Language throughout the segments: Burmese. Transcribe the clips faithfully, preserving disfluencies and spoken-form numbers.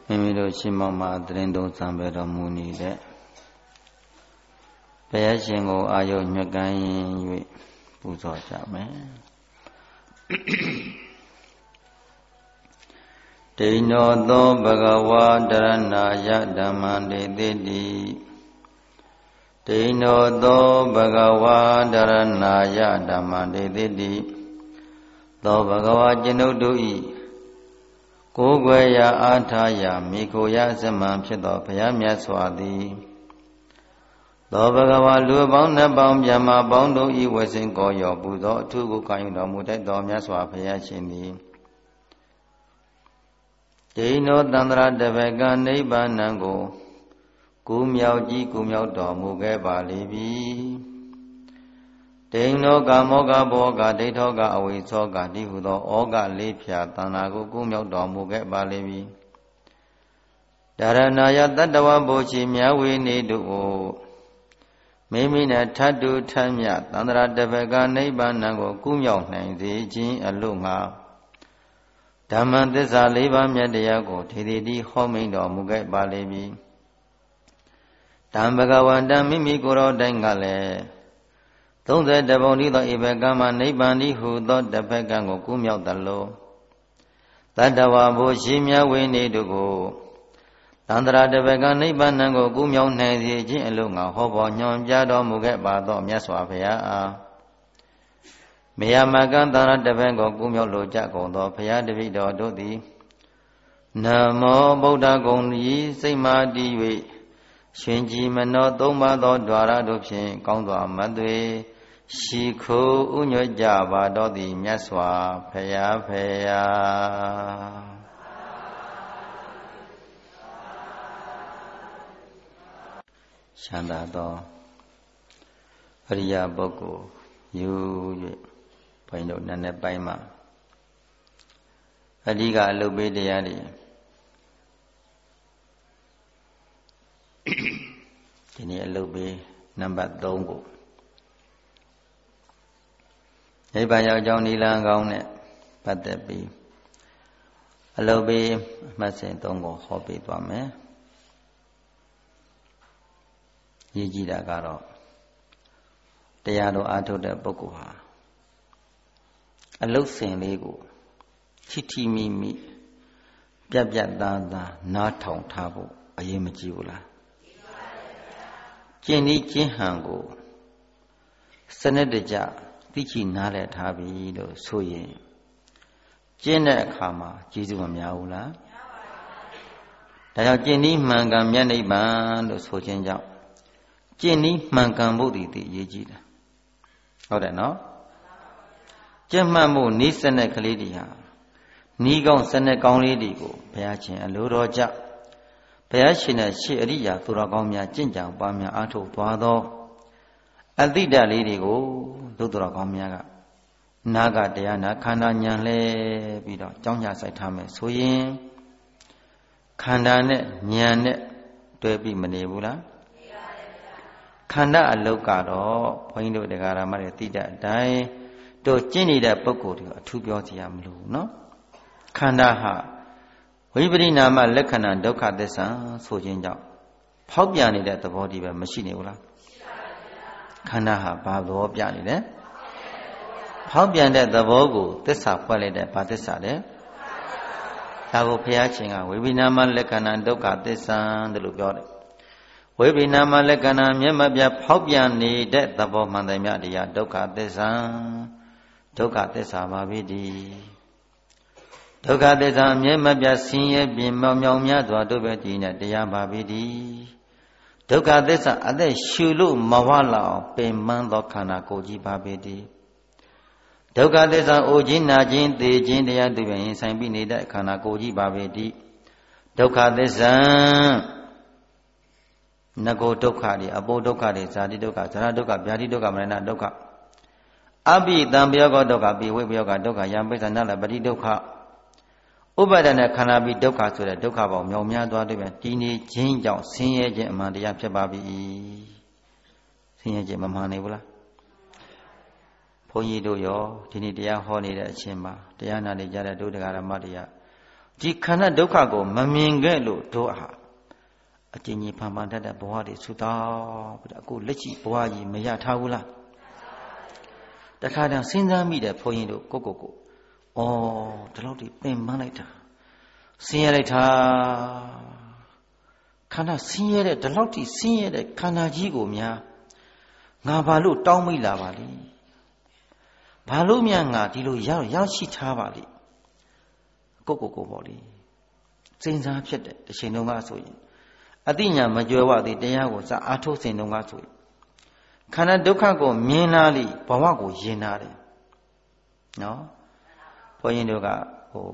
မိမိတို့ရှိမောမှာတရင်သုံးစံပဲတော်မူနေတဲ့ဘုရားရှင်ကိုအာယုညွတ်ကိုင်း၍ပူဇော်ကြမယ်ဒိဏောသောဘဂဝါတရဏာယဓမ္မံဒေတိတိဒိဏောသောဘဂဝါတရဏာယဓမ္မံဒေတိတိသောဘဂဝါကျွန်ုပ်တို့၏ကိုယ်ွယ်ရာအာထာယမိကိုရစမံဖြစ်သောဘုရားမြတ်စွာသည်သောဘဂဝါလူပေါင်းနှစ်ပေါင်းမြတ်မပေါင်းတို့၏ဝဆင်ကိုရောပူသောအထုကိုခံယူတော်မူတတ်သောမြတ်စွာဘုရားရှင်သည်ဒိဏောတန္တရာတပကနိဗ္ဗာန်ကိုကူးမြောက်ကြီးကူးမြောက်တော်မူခဲ့ပါလိမ့်ပြီဒိဏောကမောကဘောကဒိဋ္ဌောကအဝိသောကတိဟုသောဩကလေးဖြာတဏ္ဍာကိုကူးမြောက်တော်မူခဲ့ပါလိမ့်ပြီဒရဏာယတတ္တဝဘုရှိမြဝေနေတို့ကိုမိမိနဲ့ထတ်တူထမ်းမြတန္တရာတပကနိဗ္ဗာန်ကိုကူးမြောက်နိုင်စေခြင်းအလို့ငါဓမ္မသစ္စာလေးပါးမြတ်တရားကိုထေထေတိဟောမိန်တော်မူခဲ့ပါလိမ့်ပြီတံဘဂဝန္တမိမိကိုယ်တော်တိုင်ကလည်းသုံးဆယ်တပုံဤသောဧဘကမှာနိဗ္ဗာန်ဤဟုသောတပကံကိုကူးမြောက်သလိုတတ္တဝါဘုရှိမြဝေနေတို့ကိုတန္တရာတပကနိဗ္ဗာန်ကိုကူးမြောက်နိုင်စေခြင်းအလို့ငါဟောပေါ်ညွှန်ကြားတော်မူခဲ့ပါသောမြတ်စွာဘုရားအားမေယမကံတန္တရာတပကိုကူးမြောက်လိုကြကုန်သောဘုရားတပည့်တော်တို့သည်နမောဗုဒ္ဓဂုဏ်ဤစိတ်မာတည်၍ရှင်ကြည်မနောသုံးပါးသော द्वार တို့ဖြင့်ကောင်းစွာမတ်သွေရှိခိုးဥညွတ်ကြပါတော်သည်မြတ်စွာဘုရားဖေယာချမ်းသာသောအရိယာပုဂ္ဂိုလ်ယူ၍ဘုန်းကြီးတို့နည်းနည်းပိုင်းမှာအဓိကအလုပ်ပေးတရားတွေဒီနေ့အလုပ်ပေးနံပါတ်သုံးကိုနိဗ္ဗာန်ရောက်ကြောင်းနိလန်ကောင်းနဲ့ပတ်သက်ပြီးအလုပ်ပေးအမှတ်စဉ်သုံးကိုဟောပေးသွားမယ်ရည်ကြည်တာကတော့တရားတော်အားထုတ်တဲ့ပုဂ္ဂိုလ်ဟာအလုပ်စဉ်လေးကိုထိထိမိမိပြတ်ပြတ်သားသားနားထောင်ထားဖို့အရေးမကြီးဘူးလားကျင့်ဤကျင့်ဟန်ကိုစနစ်တကျသိချနားလည်ထားပြီလို့ဆိုရင်ကျင့်တဲ့အခါမှာကျေးဇူးမများဘူးလားဒါကြောင့်ကျင့်ဤမှန်ကန်မြတ်နိဗ္ဗာန်လို့ဆိုခြင်းကြောင့်ကျင့်ဤမှန်ကန်ဖို့ဒီတည်ရေးကြည့်တာဟုတ်တယ်နော်ကျင့်မှတ်မှုဤစနစ်ကလေးတွေဟာဤကောင်းစနစ်ကောင်းလေးတွေကိုဘုရားရှင်အလိုတော်ကြောင့်ဘုရားရှင်ရဲ့ရှေ့အရိယာသူတော်ကောင်းများကျင့်ကြံပွားများအားထုတ်သွားသောအတိတ်ဓာတ်လေးတွေကိုသူတော်ကောင်းများကနာကတရားနာခန္ဓာဉာဏ်လဲပြီးတော့ကြောင်းကြဆိုင်ထားမယ်ဆိုရင်ခန္ဓာနဲ့ဉာဏ်နဲ့တွဲပြီးမနေဘူးလားခန္ဓာအလုတ်ကတော့ဘုန်းကြီးတို့တရားဓမ္မတွေသိတဲ့အတိုင်းတို့ကျင့်နေတဲ့ပုဂ္ဂိုလ်တွေအထူးပြောစရာမလိုဘူးနော်ခန္ဓာဟာဝိပရိနာမလက္ခဏာဒုက္ခသစ္စာဆိုခြင်းကြောင့်ဖောက်ပြန်နေတဲ့သဘောတည်းပဲမရှိနေဘူးလားခန္ဓာဟာဘာသဘောပြနေလဲဖောက်ပြန်တဲ့သဘောကိုသစ္စာဖွဲ့လိုက်တဲ့ဘာသစ္စာလဲဒါကိုဘုရားရှင်ကဝိပရိနာမလက္ခဏာဒုက္ခသစ္စာလို့ပြောတယ်ဝိပရိနာမလက္ခဏာမျက်မှောက်ပြဖောက်ပြန်နေတဲ့သဘောမှန်တယ်မြတ်တရားဒုက္ခသစ္စာဒုက္ခသစ္စာပါပြီဒီဒုက္ခသစ္စာအမြဲမပြတ်ဆင်းရဲပြင်မြောင်မြောင်များစွာတို့ပဲတည်နေတရားပါပြီဒီဒုက္ခသစ္စာအသက်ရှူလို့မဝလောက်အောင်ပင်ပန်းသောခန္ဓာကိုယ်ကြီးပါပြီဒီဒုက္ခသစ္စာအိုခြင်းနာခြင်းသေခြင်းတရားသူပဲရင်ဆိုင်ပြီးနေတဲ့ခန္ဓာကိုယ်ကြီးပါပြီဒီဒုက္ခသစ္စာနဂုဒုက္ခတွေအပိုဒုက္ခတွေဇာတိဒုက္ခဇရာဒုက္ခဗျာတိဒုက္ခမရဏဒုက္ခအပိတံပယောဂဒုက္ခပိဝိပယောဂဒုက္ခယံပိဿနာလပတိဒုက္ခဥပါဒနဲ့ခန္ဓာပြီးဒုက္ခဆိုတဲ့ဒုက္ခပေါင်းမြောင်များသွားတယ်ပဲတည်နေခြင်းကြောင့်ဆင်းရဲခြင်းအမှန်တရားဖြစ်ပါပြီဆင်းရဲခြင်းမမှန်နေဘူးလားဘုန်းကြီးတို့ရောဒီနေ့တရားဟောနေတဲ့အချိန်မှာတရားနာနေကြတဲ့ဒုဒကာရမတရားဒီခန္ဓာဒုက္ခကိုမမြင်ခဲ့လို့တို့ဟာအကျဉ်းကြီးဖန်ဖန်တတ်တဲ့ဘဝတွေဆူတောင်းပြီးတော့အခုလက်ရှိဘဝကြီးမရထားဘူးလားတခါတည်းစဉ်းစားမိတယ်ဘုန်းကြီးတို့ကိုကိုကိုဩဒီလောက်ထိပင်ပန်းလိုက်တာဆင်းရဲလိုက်တာခန္ဓာဆင်းရဲတဲ့ဒီလောက်ထိဆင်းရဲတဲ့ခန္ဓာကြီးကိုများငါဘာလို့တောင်းမိလာပါလိဘာလို့များငါဒီလိုရောက်ရောက်ရှိထားပါလိကိုကိုကိုပေါ့လေစဉ်းစားဖြစ်တဲ့တစ်ချိန်လုံးကဆိုရင်အတိညာမကြွယ်ဝသေးတရားကိုစအားထုတ်စဉ်တုန်းကဆိုရင်ခန္ဓာဒုက္ခကိုမြင်လာလိဘဝကိုယဉ်နာတယ်နော်ဘုန်းကြီးတို့ကဟို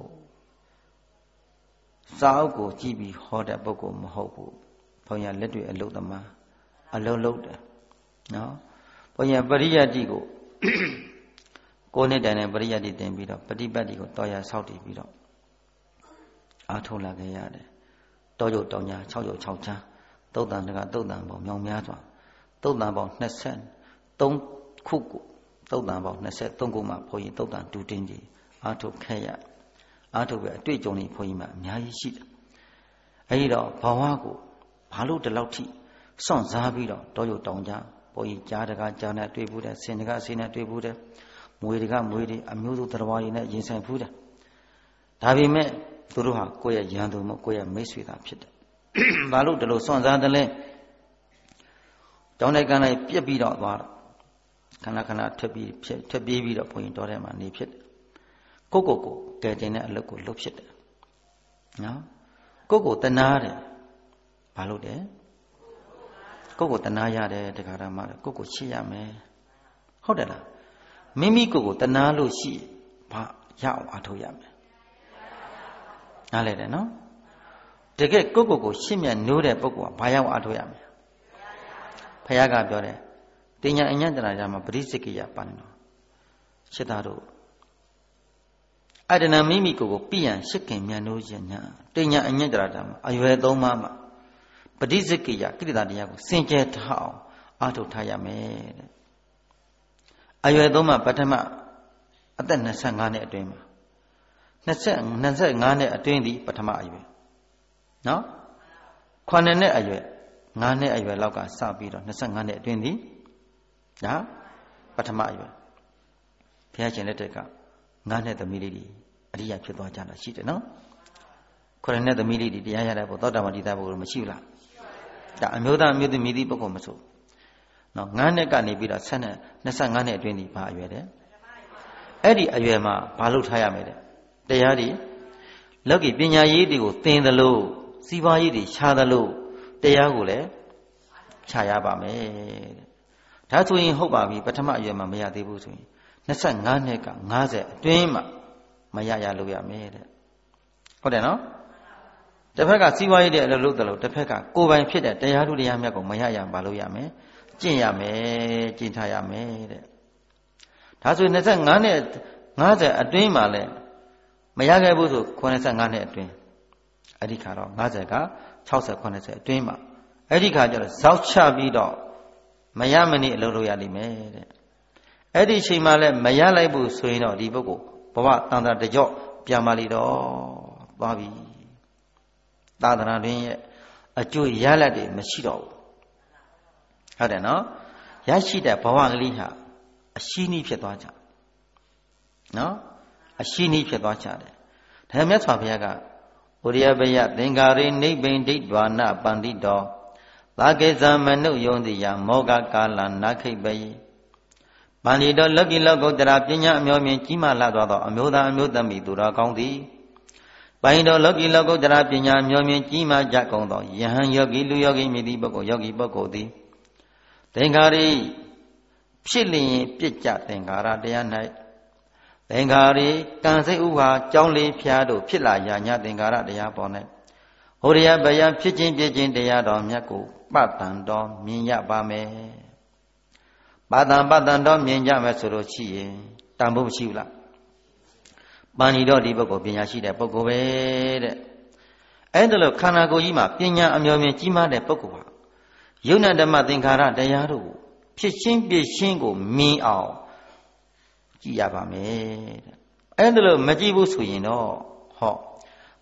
စာအုပ်ကိုကြည့်ပြီးဟောတဲ့ပုဂ္ဂိုလ်မဟုတ်ဘူးဘုန်းကြီးလက်တွေ့အလုပ်သမားအလုပ်လုပ်တယ်နော်ဘုန်းကြီးပရိယတ်တိကိုကိုယ်နဲ့တန်တဲ့ပရိယတ်တိတင်ပြီးတော့ပฏิပတ်တိကိုတော်ရဆောက်တည်ပြီးတော့အားထုတ်လာခဲ့ရတယ်တောကျုပ်တောင်ညာ၆ကျုပ်၆ချမ်းသုတ်တန်တကသုတ်တန်ပေါင်းမြောင်များစွာသုတ်တန်ပေါင်း၂၃ခုကိုသုတ်တန်ပေါင်း၂၃ခုမှဘုန်းကြီးသုတ်တန်တူတင်းကြီးအားထုတ်ခဲ့ရအားထုတ်ပဲအတွေ့အကြုံတွေဘုန်းကြီးမှအများကြီးရှိတယ်အဲဒီတော့ဘဝကိုဘာလို့ဒီလောက်ထိစွန့်စားပြီးတော့တောကျုပ်တောင်ညာဘုန်းကြီးကြားတကကြားနဲ့တွေ့ဘူးတယ်ဆင်တကဆင်နဲ့တွေ့ဘူးတယ်မွေတကမွေတွေအမျိုးစုသတ္တဝါတွေနဲ့ရင်ဆိုင်ဘူးတယ်ဒါပေမဲ့သူတို့ဟာကိုယ့်ရဲ့ရန်သူမကိုယ့်ရဲ့မိတ်ဆွေသာဖြစ်တယ်။ဘာလို့ဒီလိုစွန့်စားတယ်လဲ။တောင်းတဲ့ကံလိုက်ပြက်ပြီးတော့သွားတော့ခဏခဏထပ်ပြီးဖြစ်ထပ်ပြေးပြီးတော့ဘုရင်တော်ထဲမှာနေဖြစ်တယ်။ကိုကိုကိုကဲတင်တဲ့အလုပ်ကိုလုပ်ဖြစ်တယ်။နော်။ကိုကိုတနာတယ်။ဘာလို့လဲ။ကိုကိုတနာရတယ်တရားဓမ္မတယ်ကိုကိုချစ်ရမယ်။ဟုတ်တယ်လား။မိမိကိုကိုတနာလို့ရှိဘာရအောင်အားထုတ်ရမယ်။နားလဲတယ်နော်တကယ်ကိုကိုကိုရှင်းမြတ်နိုးတဲ့ပုဂ္ဂိုလ်ကဘာရောက်အားထုတ်ရမလဲဘုရားကပြောတယ်တင်ညာအညံ့တရာကြမှာပရိစ္ဆေကိယပါဏောရှစ်သားတို့အတ္တနာမိမိကိုကိုပြည့်ရန်ရှစ်ခင်မြတ်နိုးခြင်းညာတင်ညာအညံ့တရာကြမှာအရွယ်သုံးပါးမှာပရိစ္ဆေကိယကိရိတာတရားကိုစင်ကြယ်ထားအောင်အားထုတ်ထားရမယ်တဲ့အရွယ်သုံးပါးပထမအသက်၂၅နှစ်အတွင်းမှာ၂၅နှစ်အတွင်းသည်ပထမအရွယ်နော်ခုနှစ်နှစ်အရွယ်၅နှစ်အရွယ်လောက်ကစပြီးတော့၂၅နှစ်အတွင်းသည်ဒါပထမအရွယ်ဘုရားရှင်လက်ထက်က၅နှစ်သမီးလေးတွေအရိယာဖြစ်သွားကြတာရှိတယ်နော်ခုနှစ်နှစ်သမီးလေးတွေတရားရတဲ့ဘုသောတာပန်တိသဘုရားမရှိဘူးလားဒါအမျိုးသားအမျိုးသမီးဒီပုဂ္ဂိုလ်မဆိုနော်၅နှစ်ကနေပြီးတော့ဆက်နဲ့၂၅နှစ်အတွင်းသည်ဘာအရွယ်တဲ့အဲ့ဒီအရွယ်မှာဘာလို့ထားရမလဲတရားတွေလောကီပညာရေးတွေကိုသင်သလိုစီးပွားရေးတွေခြားသလိုတရားကိုလည်းခြားရပါမယ်တဲ့ဒါဆိုရင်ဟုတ်ပါပြီပထမအရွယ်မှာမရသေးဘူးဆိုရင်၂၅နှစ်က၅၀အတွင်းမှာမရရလို့ရမယ်တဲ့ဟုတ်တယ်နော်တစ်ဖက်ကစီးပွားရေးတွေအလုပ်လုပ်တယ်လို့တစ်ဖက်ကကိုယ်ပိုင်ဖြစ်တဲ့တရားထုတရားမြတ်ကိုမရရပါလို့ရမယ်ကျင့်ရမယ်ကျင့်ထားရမယ်တဲ့ဒါဆိုရင်၂၅နှစ်၅၀အတွင်းမှာလည်းမရခဲ့ဘူးဆို85နှစ်အတွင်းအဲ့ဒီခါတော့50က60 80အတွင်းမှာအဲ့ဒီခါကျတော့ဇောက်ချပြီးတော့မရမနည်းအလုပ်လုပ်ရလိမ့်မယ်တဲ့အဲ့ဒီချိန်မှလည်းမရလိုက်ဘူးဆိုရင်တော့ဒီပုဂ္ဂိုလ်ဘဝတန်တာတကြော့ပြန်ပါလိတော့သွားပြီသာသနာတွင်ရဲ့အကျိုးရလဒ်တွေမရှိတော့ဘူးဟုတ်တယ်နော်ရရှိတဲ့ဘဝကလေးဟာအရှိနည်းဖြစ်သွားကြနော်အရှိနည်းဖြစ်သွားကြတယ်ဒါမြတ်စွာဘုရားကဩရိယဘယသင်္ကာရိနိဗ္ဗိဒိဋ္ဌာနပန္တိတောသာကေသမနုယုံတိယမောဂကာလနာခိပယပန္တိတောလောကီလောကုတ္တရာပညာအမျိုးမြင်ကြီးမားလာသောအမျိုးသားအမျိုးသမီးသူတော်ကောင်းသည်ပန္တိတောလောကီလောကုတ္တရာပညာအမျိုးမြင်ကြီးမားကြကုန်သောယဟန်ယောဂီလူယောဂီမြည်သည့်ပုဂ္ဂိုလ်ယောဂီပုဂ္ဂိုလ်သည်သင်္ကာရိဖြစ်လျင်ပြစ်ကြသင်္ကာရတရား၌သင်္ခါရီကံစိတ်ဥပါကြောင်းလေးဖျားတို့ဖြစ်လာရာညသင်္ခါရတရားပေါ်၌ဟောရိယဘယံဖြစ်ခြင်းပြည့်ခြင်းတရားတော်မြတ်ကိုပတ္တန်တော်မြင်ရပါမယ်ပတ္တန်ပတ္တန်တော်မြင်ကြမယ်ဆိုလို့ရှိရင်တန်ဖို့မရှိဘူးလားပဏိတော်ဒီပုဂ္ဂိုလ်ပညာရှိတဲ့ပုဂ္ဂိုလ်ပဲတဲ့အဲ့ဒါလို့ခန္ဓာကိုယ်ကြီးမှာပညာအမျိုးမျိုးကြီးမားတဲ့ပုဂ္ဂိုလ်ဟာယုံနာဓမ္မသင်္ခါရတရားတို့ဖြစ်ချင်းပြည့်ချင်းကိုမြင်အောင်ကြည့်ရပါမယ်တဲ့အဲ့ဒါလို့မကြည့်ဘူးဆိုရင်တော့ဟော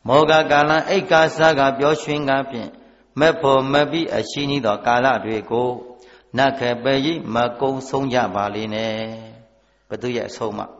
မောဂကာလအိတ်ကာစားကပျော်ရွှင်ကဖြင့်မက်ဖို့မပြီးအရှိနီးသောကာလတွေကိုနတ်ခေပေကြီးမကုံဆုံးကြပါလေနဲ့ဘသူရဲ့အဆုံးမ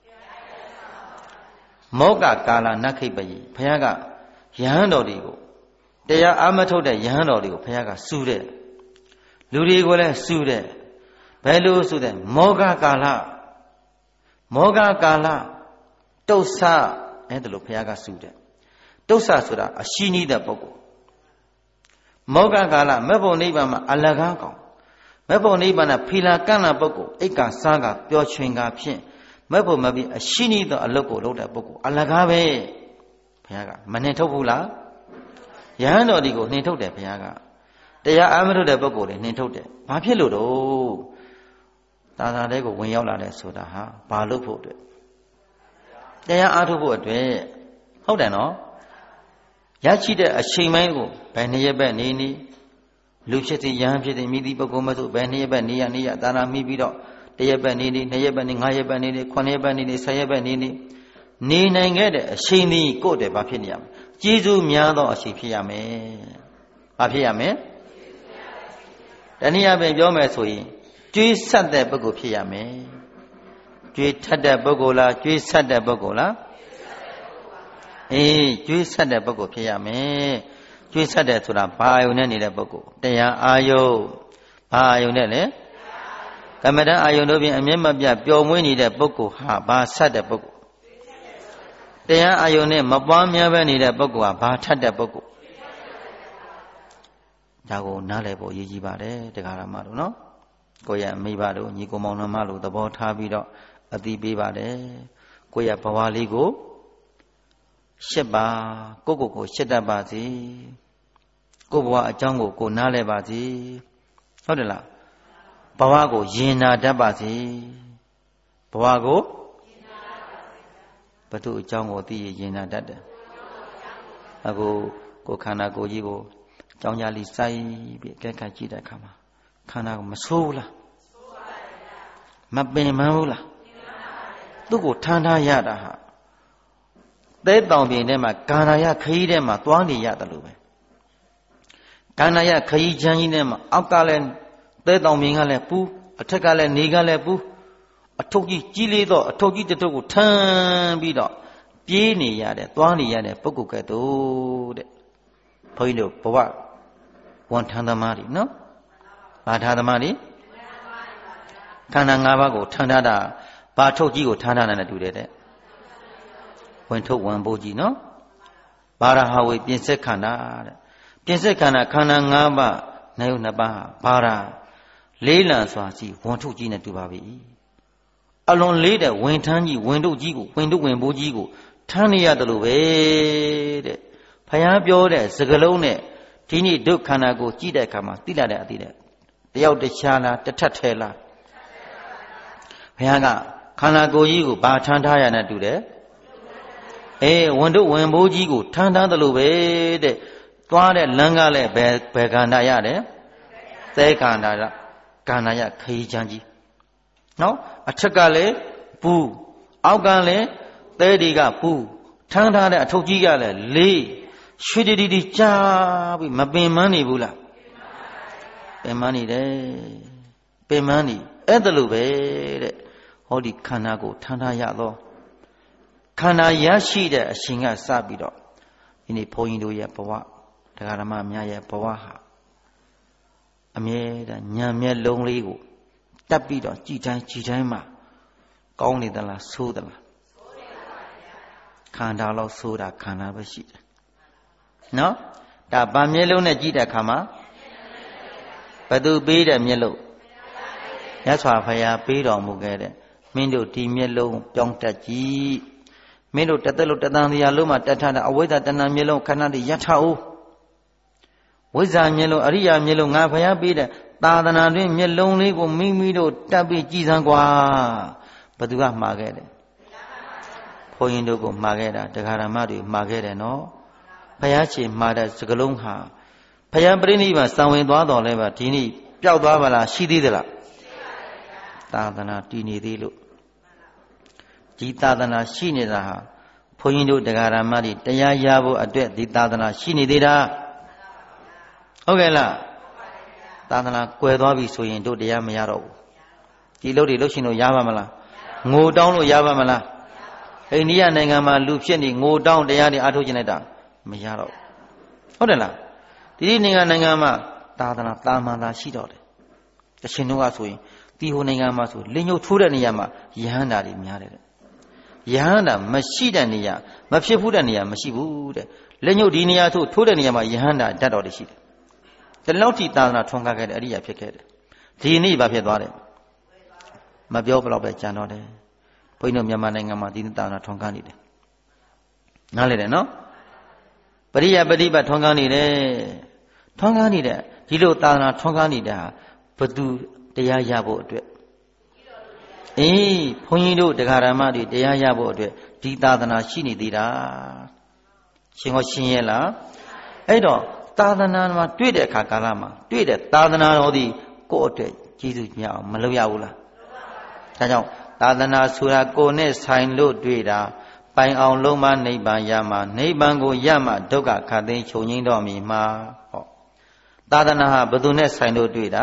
မောဂကာလနတ်ခေပေကြီးဘုရားကယဟန်တော်တွေကိုတရားအာမထုတ်တဲ့ယဟန်တော်တွေကိုဘုရားကစူးတဲ့လူတွေကိုလည်းစူးတဲ့ဘယ်လိုစူးတဲ့မောဂကာလမောဂကာလတုတ်ဆအဲ့ဒါလို့ဘုရားကစူးတဲ့တုတ်ဆဆိုတာအရှိနီးတဲ့ပုဂ္ဂိုလ်မောဂကာလမက်ဖို့နိဗ္ဗာန်မှာအလကားကောင်မက်ဖို့နိဗ္ဗာန်ကဖီလာကန့်လာပုဂ္ဂိုလ်အိတ်ကစားကပျော်ရွှင်ကဖြင့်မက်ဖို့မပြီးအရှိနီးသောအလုပ်ကိုလုပ်တဲ့ပုဂ္ဂိုလ်အလကားပဲဘုရားကမနှင်ထုတ်ဘူးလားယဟန်တော်ဒီကိုနှင်ထုတ်တယ်ဘုရားကတရားအားမထုတ်တဲ့ပုဂ္ဂိုလ်တွေနှင်ထုတ်တယ်ဘာဖြစ်လို့တော့သာသာလေးကိုဝင်ရောက်လာတယ်ဆိုတာဟာဘာလို့ဖို့အတွက်တရားအားထုတ်ဖို့အတွက်ဟုတ်တယ်နော်ရရှိတဲ့အချိန်ပိုင်းကိုဘယ်နှစ်ရက်ပဲနေနေလူဖြစ်စီယဟန်ဖြစ်တဲ့မိသည့်ပုဂ္ဂိုလ်မဆိုဘယ်နှစ်ရက်ပဲနေရနေရသာနာမိပြီးတော့တရက်ပဲနေနေနှစ်ရက်ပဲနေငါးရက်ပဲနေနေခုနှစ်ရက်ပဲနေနေဆယ်ရက်ပဲနေနေနေနိုင်ခဲ့တဲ့အချိန်ဒီကိုယ့်တည်းဘာဖြစ်နေရမလဲကျေးဇူးများသောအချိန်ဖြစ်ရမယ်ဘာဖြစ်ရမလဲတနည်းအားဖြင့်ပြောမယ်ဆိုရင်ကျွေးဆက်တဲ့ပုဂ္ဂိုလ်ဖြစ်ရမယ်ကျွေးထက်တဲ့ပုဂ္ဂိုလ်လားကျွေးဆက်တဲ့ပုဂ္ဂိုလ်လားအေးကျွေးဆက်တဲ့ပုဂ္ဂိုလ်ဖြစ်ရမယ်ကျွေးဆက်တဲ့ဆိုတာဘာအာယုန်နဲ့နေတဲ့ပုဂ္ဂိုလ်တရားအာယုန်ဘာအာယုန်နဲ့လဲကမ္မဋ္ဌာန်းအာယုန်တို့ဖြင့်အမျက်မပြတ်ပျော်မွေးနေတဲ့ပုဂ္ဂိုလ်ဟာဘာဆက်တဲ့ပုဂ္ဂိုလ်တရားအာယုန်နဲ့မပွားများပဲနေတဲ့ပုဂ္ဂိုလ်ဟာဘာထက်တဲ့ပုဂ္ဂိုလ်ဒါကိုနားလည်ဖို့ရည်ကြီးပါတယ်တရားဓမ္မတို့နော်ကိုယ့်ရဲ့မိဘတို့ညီကိုမောင်နှမတို့သဘောထားပြီးတော့အသိပေးပါတယ်ကိုယ့်ရဲ့ဘဝလေးကိုရှစ်ပါကိုကိုကိုရှစ်တတ်ပါစေကိုဘဝအကြောင်းကိုကိုနားလဲပါစေဟုတ်တယ်လားဘဝကိုရင်နာတတ်ပါစေဘဝကိုဘသူအကြောင်းကိုသိရင်နာတတ်တယ်အခုကိုခန္ဓာကိုယ်ကြီးကိုကြောင်းကြလိစိုက်ပြီးကဲခါကြည့်တဲ့အခါမှာခန္ဓာကိုမဆိုးဘူးလားမပင်မဘူးလားသူ့ကိုထမ်းထားရတာဟာသဲတောင်ပြင်ထဲမှာကာဏာယခရီးထဲမှာသွားနေရတယ်လို့ပဲကာဏာယခရီးချမ်းကြီးထဲမှာအောက်ကလည်းသဲတောင်ပြင်ကလည်းပူအထက်ကလည်းနေကလည်းပူအထုပ်ကြီးကြီးလေးတော့အထုပ်ကြီးတစ်ထုပ်ကိုထမ်းပြီးတော့ပြေးနေရတယ်သွားနေရတဲ့ပုဂ္ဂိုလ်ကဲ့သို့တဲ့ဘုန်းကြီးတို့ဘဝဝန်ထမ်းသမားတွေနော်ဘာထာသမားတွေခန္ဓာ၅ပါးကိုထမ်းထားတာဘာထုတ်ကြီးကိုထမ်းထားတယ်နဲ့တူတယ်တဲ့ဝင်ထုတ်ဝင်ပိုးကြီးနော်ဘာရဟာဝေပြင်ဆက်ခန္ဓာတဲ့ပြင်ဆက်ခန္ဓာခန္ဓာ၅ပါးနာယုနှစ်ပါးဘာရလေးလံစွာစီဝင်ထုတ်ကြီးနဲ့တူပါပြီအလွန်လေးတဲ့ဝင်ထမ်းကြီးဝင်ထုတ်ကြီးကိုဝင်ထုတ်ဝင်ပိုးကြီးကိုထမ်းနေရတယ်လို့ပဲတဲ့ဘုရားပြောတဲ့စကားလုံးနဲ့ဒီနေ့ဒုက္ခန္ဓာကိုကြည့်တဲ့အခါမှာသိလာတဲ့အသိတဲ့တယောက်တခြားလားတစ်ထပ်ထဲလားဘုရားကခန္ဓာကိုယ်ကြီးကိုဘာထမ်းထားရနဲ့တူတယ်အေးဝန်တို့ဝင်ဘိုးကြီးကိုထမ်းထားတယ်လို့ပဲတဲ့သွားတဲ့လမ်းကလည်းဘယ်ဘယ်ခန္ဓာရတယ်သဲခန္ဓာရခန္ဓာရခရီးချမ်းကြီးနော်အထက်ကလည်းပူအောက်ကလည်းသဲတွေကပူထမ်းထားတဲ့အထုပ်ကြီးကလည်းလေးရွှေတီတီကြာပြီးမပင်မနေဘူးလားပင်မနေတယ်ပင်မနေအဲ့ဒါလို့ပဲတဲ့ဟောဒီခန္ဓာကိုထမ်းထားရတော့ခန္ဓာရရှိတဲ့အရှင်ကစပြီးတော့ဒီနေ့ဘုန်းကြီးတို့ရဲ့ဘဝတရားဓမ္မများရဲ့ဘဝဟာအမြဲတမ်းညံမျက်လုံးလေးကိုတက်ပြီးတော့ကြည်တိုင်းကြည်တိုင်းမှာကောင်းနေသလားဆိုးသလားခန္ဓာလောက်ဆိုးတာခန္ဓာပဲရှိတယ်နော်ဒါဗာမျက်လုံးနဲ့ကြည့်တဲ့အခါမှာဘသူပေးတဲ့မျက်လုံးမြတ်စွာဘုရားပေးတော်မူခဲ့တဲ့မင်းတို့ဒီမျက်လုံးပြောင်းတတ်ကြည်မင်းတို့တသက်လို့တသံတရားလုံးမှာတတ်ထားတဲ့အဝိဇ္ဇာတဏ္ဍမျက်လုံးခန္ဓာတွေရထားဦးဝိဇ္ဇာမျက်လုံးအရိယာမျက်လုံးငါဘုရားပေးတဲ့သာသနာတွင်မျက်လုံးလေးကိုမိမိတို့တက်ပြီးကြည်စမ်းกว่าဘသူကမှာခဲ့တယ်ဘုန်းကြီးတို့ကိုမှာခဲ့တာတရားဓမ္မတွေမှာခဲ့တယ်နော်ဘုရားရှင်မှာတဲ့စကလုံးဟာဘုရားပြိဋိဘံစံဝင်သွားတော်လဲပါဒီနေ့ပျောက်သွားပါလားရှိသေးသလားသာသနာတည်နေသေးလို့ဒီသာသနာရှိနေတာဟာဘုန်းကြီးတို့တရားဓမ္မတွေတရားရဖို့အတွက်ဒီသာသနာရှိနေသေးတာဟုတ်ကဲ့လားသာသနာကွယ်သွားပြီဆိုရင်တို့တရားမရတော့ဘူးဒီလို့တွေလို့ရှိရင်တော့ရပါမလားငိုတောင်းလို့ရပါမလားအိန္ဒိယနိုင်ငံမှာလူဖြစ်နေငိုတောင်းတရားတွေအားထုတ်ခြင်းလိုက်တာမရတော့ဟုတ်တယ်လားဒီဒီနိုင်ငံနိုင်ငံမှာသာသနာတာမန်သာရှိတော့တယ်တရှင်တို့ကဆိုရင်ဒီဟိုနိုင်ငံမှာဆိုလင်းညိုထိုးတဲ့နေရာမှာယဟန္တာတွေများတယ်ယဟန္တာမရှိတဲ့နေရာမဖြစ်ဘူးတဲ့နေရာမရှိဘူးတဲ့လက်ညှို့ဒီနေရာထိုးထိုးတဲ့နေရာမှာယဟန္တာဓာတ်တော်တွေရှိတယ်ဒီလောက်ထိသာသနာထွန်းကားခဲ့တဲ့အရိယာဖြစ်ခဲ့တယ်ဒီနေ့ဘာဖြစ်သွားတယ်မပြောဘလောက်ပဲကြံတော့တယ်ဘုန်းကြီးတို့မြန်မာနိုင်ငံမှာဒီသာသနာထွန်းကားနေတယ်နားလည်တယ်နော်ပရိယပฏิပတ်ထွန်းကားနေတယ်ထွန်းကားနေတဲ့ဒီလိုသာသနာထွန်းကားနေတာဘသူတရားရဖို့အတွက်အေးဘုန်းကြီးတို့တရားဓမ္မတွေတရားရဖို့အတွက်ဒီသာသနာရှိနေသေးတာရှင်ဟောရှင်းရဲ့လားအဲ့တော့သာသနာမှာတွေ့တဲ့အခါကာလမှာတွေ့တဲ့သာသနာတော်ဒီကိုယ့်အတွက်ကျေးဇူးများအောင်မလုပ်ရဘူးလားဒါကြောင့်သာသနာဆိုတာကိုယ်နဲ့ဆိုင်လို့တွေ့တာပိုင်အောင်လုံးမနိဗ္ဗာန်ရမှာနိဗ္ဗာန်ကိုရမှာဒုက္ခခတ်သိမ်းချုပ်ငြိမ်းတော်မူမှာဟောသာသနာဟာဘယ်သူနဲ့ဆိုင်လို့တွေ့တာ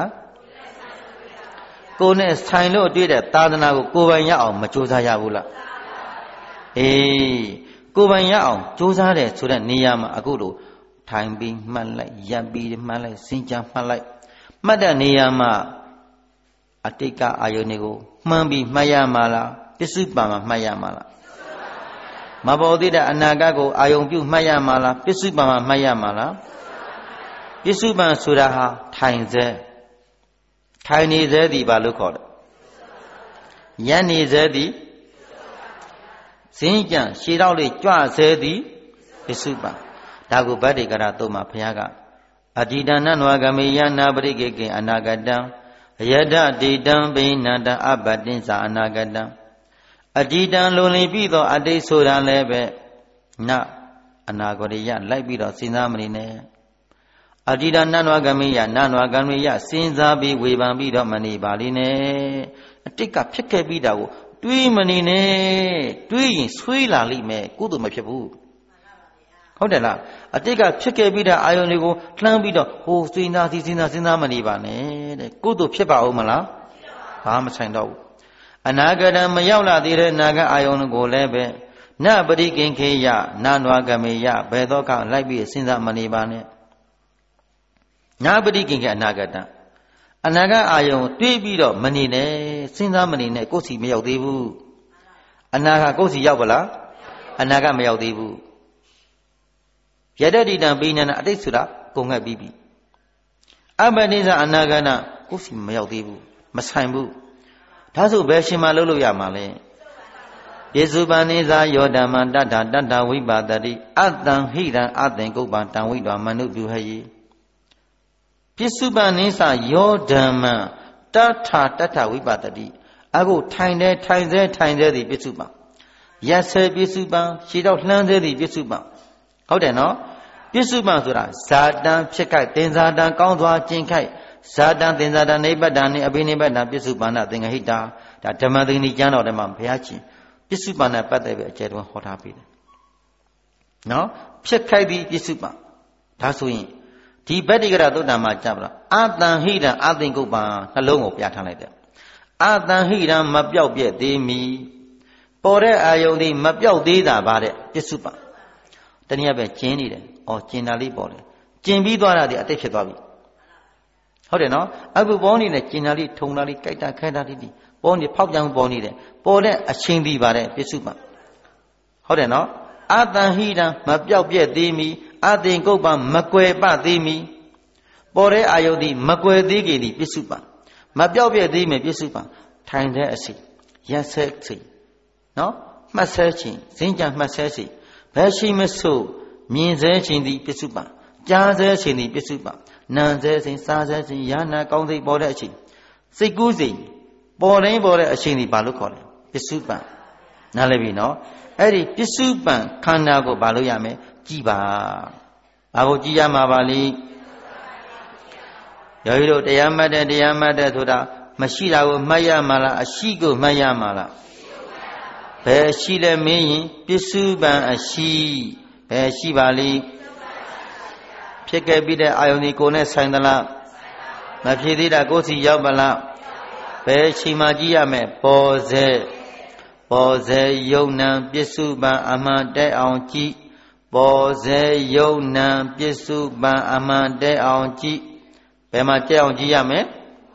ကိုယ်နဲ့ဆိုင်လို့တွေ့တဲ့သာသနာကိုကိုယ်ပိုင်ရအောင်မကြိုးစားရဘူးလားအေးကိုယ်ပိုင်ရအောင်ကြိုးစားတယ်ဆိုတဲ့နေရာမှာအခုလိုထိုင်ပြီးမှတ်လိုက်ရပ်ပြီးမှတ်လိုက်စဉ်းကြမှတ်လိုက်မှတ်တဲ့နေရာမှာအတိတ်ကအာယုန်တွေကိုမှန်းပြီးမှတ်ရမှာလားပစ္စုပန်မှာမှတ်ရမှာလားမပေါ်သေးတဲ့အနာဂတ်ကိုအာယုန်ပြုမှတ်ရမှာလားပစ္စုပန်မှာမှတ်ရမှာလားပစ္စုပန်ဆိုတာဟာထိုင်စေထိုင်နေစေသည်ဘာလို့ခေါ်လဲရပ်နေစေသည်စင်းကြံရှည်တော့လေးကြွစေသည်ပစ္စုပန်ဒါကိုဗတ္တိကရတုံးမှာဘုရားကအတ္တိတနနဝဂမေယနာပရိကေကေအနာဂတံအယတတိတံဘိနန္တအပတ္တင်္စာအနာဂတံအတ္တိတံလုံလီပြီးတော့အတိတ်ဆိုတာလည်းပဲနအနာဂရိယလိုက်ပြီးတော့စဉ်းစားမနေနဲ့အတ္တိတနနဝဂမေယနနဝဂမေယစဉ်းစားပြီးဝေဖန်ပြီးတော့မနေပါလိမ့်နဲ့အတိတ်ကဖြစ်ခဲ့ပြီးတာကိုတွေးမနေနဲ့တွေးရင်ဆွေးလာလိမ့်မယ်ကုသိုလ်မဖြစ်ဘူးဟုတ်တယ်လားအတိတ်ကဖြစ်ခဲ့ပြီးတဲ့အာယုန်တွေကိုလှမ်းပြီးတော့ဟိုစဉ်းစားစီစဉ်းစားစဉ်းစားမနေပါနဲ့တဲ့ကုသိုလ်ဖြစ်ပါဦးမလားဘာမှဆိုင်တော့ဘူးအနာဂတံမရောက်လာသေးတဲ့နာဂအာယုန်ကိုလည်းပဲနပရိကင်ခေယနာနဝဂမေယဘယ်တော့ကလိုက်ပြီးစဉ်းစားမနေပါနဲ့နာပရိကင်ခေအနာဂတံအနာဂအာယုန်တွေးပြီးတော့မနေနဲ့စဉ်းစားမနေနဲ့ကိုယ်စီမရောက်သေးဘူးအနာဂကိုယ်စီရောက်ပါလားအနာဂမရောက်သေးဘူးယတတိတံပိဏနာအတိတ်ဆိုတာကုန်ငတ်ပြီးပြီအပတိဇအနာဂနာကိုယ်စီမရောက်သေးဘူးမဆိုင်ဘူးဒါဆိုဘယ်ရှင်မလုပ်လို့ရမှာလဲယေစုပနိဇာယောဓမ္မတတ္ထတတ္ထဝိပါဒတိအတံဟိရံအသင်ကုပ္ပံတံဝိတောမနုတုဟယေပစ္စုပန်နိသယောဓမ္မတတ္ထတတ္ထဝိပါဒတိအခုထိုင်တယ်ထိုင်စေထိုင်စေသည်ပစ္စုပန်ရက်စေပစ္စုပန်ခြေတော့လှမ်းစေသည်ပစ္စုပန်ဟုတ်တယ်နော်ပစ္စုပန်ဆိုတာဇာတံဖြစ်ခိုက်သင်္ဇာတံကောင်းစွာကျင့်ခိုက်ဇာတံသင်္ဇာတံနိဗ္ဗတံနိအဘိနိဗ္ဗတံပစ္စုပန်သင်္ဃဟိတာဒါဓမ္မသင်္ကနိကျမ်းတော်ထဲမှာဘုရားရှင်ပစ္စုပန်နဲ့ပတ်သက်ပြီးအကျယ်တွင်ဟောထားပေးတယ်နော်ဖြစ်ခိုက်သည်ပစ္စုပန်ဒါဆိုရင်ဒီဗတ္တိကရသုတ်တံမှာကြပါလားအာတံဟိတံအာသင်္ကုပ္ပံနှလုံးကိုပြထားလိုက်တယ်အာတံဟိတံမပြောက်ပြက်သေးမီပေါ်တဲ့အာယုန်ဒီမပြောက်သေးတာပါတဲ့ပစ္စုပန်တနည်းပဲကျင်းနေတယ်။အော်ကျင်းတာလေးပေါ်တယ်။ကျင်းပြီးသွားတာဒီအတိတ်ဖြစ်သွားပြီ။ဟုတ်တယ်နော်။အခုပေါ်နေတဲ့ကျင်းတာလေးထုံတာလေးကြိုက်တာခဲတာလေးဒီပေါ်နေဖောက်ပြန်ပေါ်နေတယ်။ပေါ်တဲ့အချိန်ဒီပါတဲ့ပစ္စုပန်။ဟုတ်တယ်နော်။အာတန်ဟိတံမပြောက်ပြက်သေးမီအာသင်္ကုပ္ပံမကွယ်ပသေးမီပေါ်တဲ့အာယုန်ဒီမကွယ်သေးခင်ဒီပစ္စုပန်မပြောက်ပြက်သေးမီပစ္စုပန်ထိုင်တဲ့အစီရက်ဆက်စီနော်မှတ်ဆဲခြင်းစင်ကြံမှတ်ဆဲစီဘယ်ရှိမဆိုမြင်စေခြင်းဒီပစ္စုပန်ကြားစေခြင်းဒီပစ္စုပန်နာစေခြင်းစားစေခြင်းယာနာကောင်းစိတ်ပေါ်တဲ့အချိန်စိတ်ကူးစိတ်ပေါ်တိုင်းပေါ်တဲ့အချိန်ဒီဘာလို့ခေါ်လဲပစ္စုပန်နားလည်ပြီနော်အဲ့ဒီပစ္စုပန်ခန္ဓာကိုဘာလို့ရမလဲကြည်ပါဘာကိုကြည်ရမှာပါလိယောဂီတို့တရားမှတ်တဲ့တရားမှတ်တဲ့ဆိုတာမရှိတာကိုမှတ်ရမှာလားအရှိကိုမှတ်ရမှာလားဟဘယ်ရှိလဲမင်းရင်ပစ္စုပန်အရှိဘယ်ရှိပါလိဖြစ်ခဲ့ပြီးတဲ့အာယုန်ဒီကိုယ်နဲ့ဆိုင်သလားမဖြစ်သေးတာကိုယ်စီရောက်ပါလားဘယ်ချိန်မှကြည့်ရမယ်ပေါ်စေပေါ်စေယုံနံပစ္စုပန်အမှန်တဲအောင်ကြည့်ပေါ်စေယုံနံပစ္စုပန်အမှန်တဲအောင်ကြည့်ဘယ်မှာတဲအောင်ကြည့်ရမယ်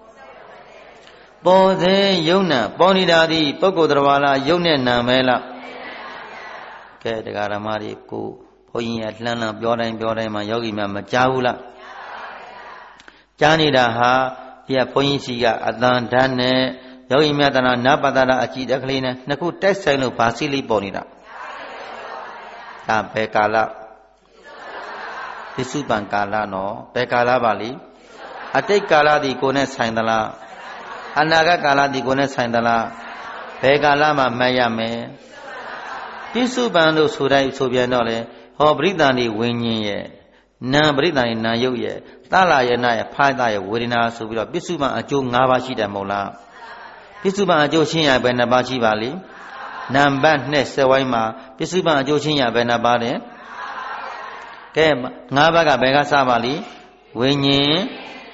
ပေါ်စေယုံနံပေါ်နေတာဒီပုဂ္ဂိုလ်တော်လားယုံနဲ့နာမဲလားကဲတရားဓမ္မတွေကိုဘုန်းကြီးကလှမ်းလှမ်းပြောတိုင်းပြောတိုင်းမှာယောဂီများမကြားဘူးလားကြားနေတာဟာဒီကဘုန်းကြီးစီကအတန်ဓာတ်နဲ့ယောဂီများတနာနပတ္တရာအကြည့်တက်ကလေးနဲ့နှစ်ခုတိုက်ဆိုင်လို့ဘာစီလေးပေါ်နေတာဒါဘယ်ကာလပစ္စုပန်ကာလနော်ဘယ်ကာလပါလိအတိတ်ကာလဒီကိုယ်နဲ့ဆိုင်သလားအနာဂတ်ကာလဒီကိုယ်နဲ့ဆိုင်သလားဘယ်ကာလမှာမှတ်ရမယ်ပစ္စုပန်လို့ဆိုတိုင်းဆိုပြန်တော့လေဟောပရိသန္တိဝိညာဉ်ရဲ့နာပရိသန္တိနာယုတ်ရဲ့သလယနာရဲ့ဖိုက်တာရဲ့ဝေဒနာဆိုပြီးတော့ပစ္စုပန်အကျိုး၅ပါးရှိတယ်မဟုတ်လားပစ္စုပန်အကျိုးရှင်းရဘယ်နှပါးရှိပါလိနံပါတ်နှစ်စက်ဝိုင်းမှာပစ္စုပန်အကျိုးရှင်းရဘယ်နှပါးလဲကဲ၅ပါးကဘယ်ကစပါလိဝိညာဉ်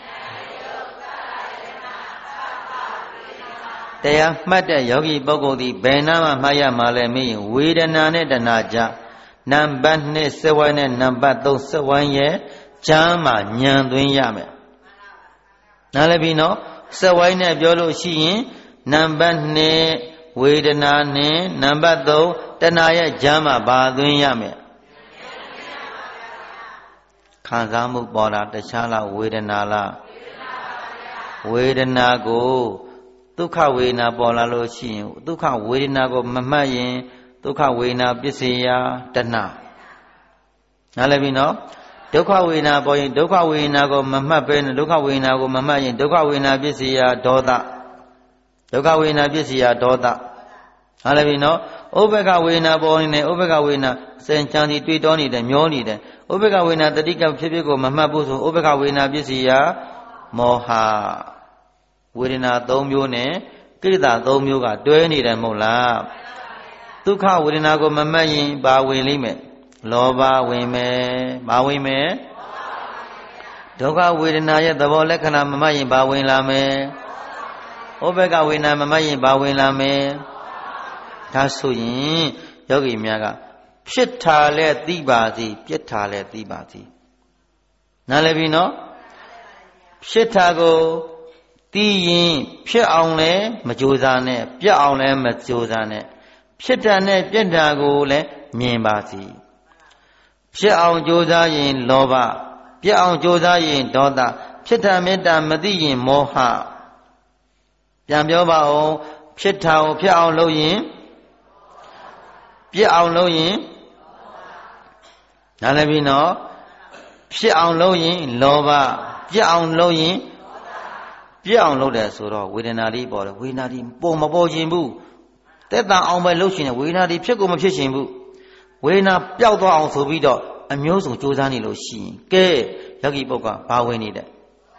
တရားမှတ်တဲ့ယောဂီပုဂ္ဂိုလ်ဒီဘယ်နာမှမှတ်ရမှာလဲမင်းဝေဒနာနဲ့တဏှာကြနံပါတ်နှစ်စက်ဝိုင်းနဲ့နံပါတ်သုံးစက်ဝိုင်းရဲ့ကျမ်းမှာဉာဏ်သွင်းရမယ်နားလည်ပြီနော်စက်ဝိုင်းနဲ့ပြောလို့ရှိရင်နံပါတ်နှစ်ဝေဒနာနဲ့နံပါတ်သုံးတဏှာရဲ့ကျမ်းမှာဘာသွင်းရမယ်ခံစားမှုပေါ်တာတခြားလားဝေဒနာလားဝေဒနာကိုဒုက္ခဝေဒနာပေါ်လာလို့ရှိရင်ဒုက္ခဝေဒနာကိုမမှတ်ရင်ဒုက္ခဝေဒနာပစ္စယတဏှာနားလည်ပြီနော်ဒုက္ခဝေဒနာပေါ်ရင်ဒုက္ခဝေဒနာကိုမမှတ်ဘဲနဲ့ဒုက္ခဝေဒနာကိုမမှတ်ရင်ဒုက္ခဝေဒနာပစ္စယဒေါသဒုက္ခဝေဒနာပစ္စယဒေါသနားလည်ပြီနော်ဥပ္ပကဝေဒနာပေါ်နေဥပ္ပကဝေဒနာစင်ချမ်းစီတွေ့တော်နေတယ်မျောနေတယ်ဥပ္ပကဝေဒနာတတိကဖြစ်ဖြစ်ကိုမမှတ်ဘူးဆိုဥပ္ပကဝေဒနာပစ္စယမောဟဝေဒနာ၃မျိုးနဲ့ကိလေသာ၃မျိုးကတွဲနေတယ်မဟုတ်လားဒုက္ခဝေဒနာကိုမမှတ်ရင်ဘာဝင်လိမ့်မယ်လောဘဝင်မယ်ဘာဝင်မယ်ဒုက္ခဝေဒနာရဲ့သဘောလက္ခဏာမမှတ်ရင်ဘာဝင်လာမယ်ဥပ္ပကဝေဒနာမမှတ်ရင်ဘာဝင်လာမယ်ဒါဆိုရင်ယောဂီများကဖြစ်တာလဲသိပါစီပြစ်တာလဲသိပါစီနားလည်ပြီနော်ဖြစ်တာကိုသိရင်ဖြစ်အောင်လဲမကြိုးစားနဲ့ပြတ်အောင်လဲမကြိုးစားနဲ့ဖြစ်တာနဲ့ပြတ်တာကိုလည်းမြင်ပါစီဖြစ်အောင်ကြိုးစားရင်လောဘပြတ်အောင်ကြိုးစားရင်ဒေါသဖြစ်တာမေတ္တာမသိရင်မောဟပြန်ပြောပါဦးဖြစ်တာကိုဖြစ်အောင်လုပ်ရင်ပြတ်အောင်လုပ်ရင်နားလည်ပြီနော်ဖြစ်အောင်လုပ်ရင်လောဘပြတ်အောင်လုပ်ရင်ပြတ်အောင်လုပ်တယ်ဆိုတော့ဝေဒနာလေးပေါ်တယ်ဝေဒနာလေးပေါ်မပေါ်ခြင်းဘူးတက်တန်အောင်ပဲလုပ်ရှင်တယ်ဝေဒနာလေးဖြစ်ကိုမဖြစ်ရှင်ဘူးဝေဒနာပျောက်သွားအောင်ဆိုပြီးတော့အမျိုးစုံကြိုးစားနေလို့ရှိရင်ကဲယောဂီပုဂ္ဂိုလ်ကဘာဝင်နေတယ်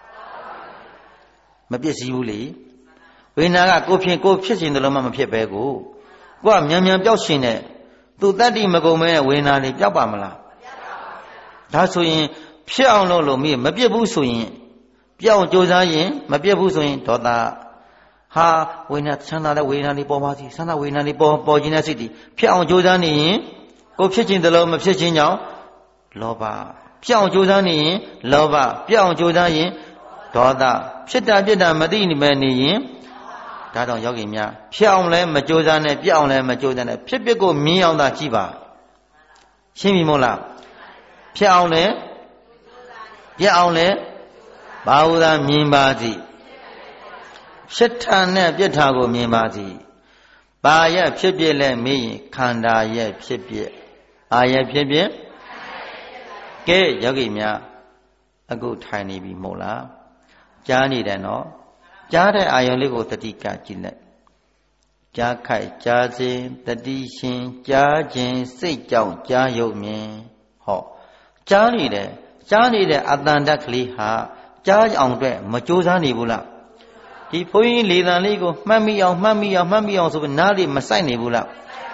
မပြည့်စည်ဘူးလေဝေဒနာကကိုဖြစ်ကိုဖြစ်ရှင်တယ်လို့မှမဖြစ်ပဲကိုကိုကမြန်မြန်ပျောက်ရှင်တယ်သူတတ္တိမကုန်မဲဝေဒနာလေးပျောက်ပါမလားဒါဆိုရင်ဖြစ်အောင်လုပ်လို့မမပြည့်ဘူးဆိုရင်ပြောင်းကြိုးစားရင်မပြတ်ဘူးဆိုရင်ဒေါသဟာဝိညာဉ်ချမ်းသာတဲ့ဝေဒနာလေးပေါ်ပါစီဆန္ဒဝေဒနာလေးပေါ်ပေါ်ခြင်းတဲ့စိတ်တွေဖြစ်အောင်ကြိုးစားနေရင်ကိုဖြစ်ခြင်းတလို့မဖြစ်ခြင်းကြောင့်လောဘပြောင်းကြိုးစားနေရင်လောဘပြောင်းကြိုးစားရင်ဒေါသဖြစ်တာပြစ်တာမသိနေမဲ့နေရင်ဒါတော့ယောဂီများဖြစ်အောင်လဲမကြိုးစားနဲ့ပြအောင်လဲမကြိုးစားနဲ့ဖြစ်ဖြစ်ကိုမြင်အောင်သာကြည့်ပါရှင်းပြီမို့လားဖြစ်အောင်လဲပြအောင်လဲဘာဝသာမြင်ပါစီဖြစ်တာနဲ့ပြစ်တာကိုမြင်ပါစီဘာရဲ့ဖြစ်ဖြစ်လဲမေးရင်ခန္ဓာရဲ့ဖြစ်ဖြစ်အာရဲ့ဖြစ်ဖြစ်ကဲယောဂီများအခုထိုင်နေပြီမဟုတ်လားကြားနေတယ်နော်ကြားတဲ့အာယုံလေးကိုတတိကကြည့်လိုက်ကြားခိုက်ကြားစဉ်တတိရှင်ကြားခြင်းစိတ်ကြောင့်ကြားရုပ်မြင်ဟောကြားနေတယ်ကြားနေတဲ့အတန်တက်ကလေးဟာကြားအောင်အတွက်မကြိုးစားနေဘူးလားဒီဘုန်းကြီးလေတံလေးကိုမှတ်မိအောင်မှတ်မိအောင်မှတ်မိအောင်ဆိုပြီးနားလေးမဆိုင်နေဘူးလား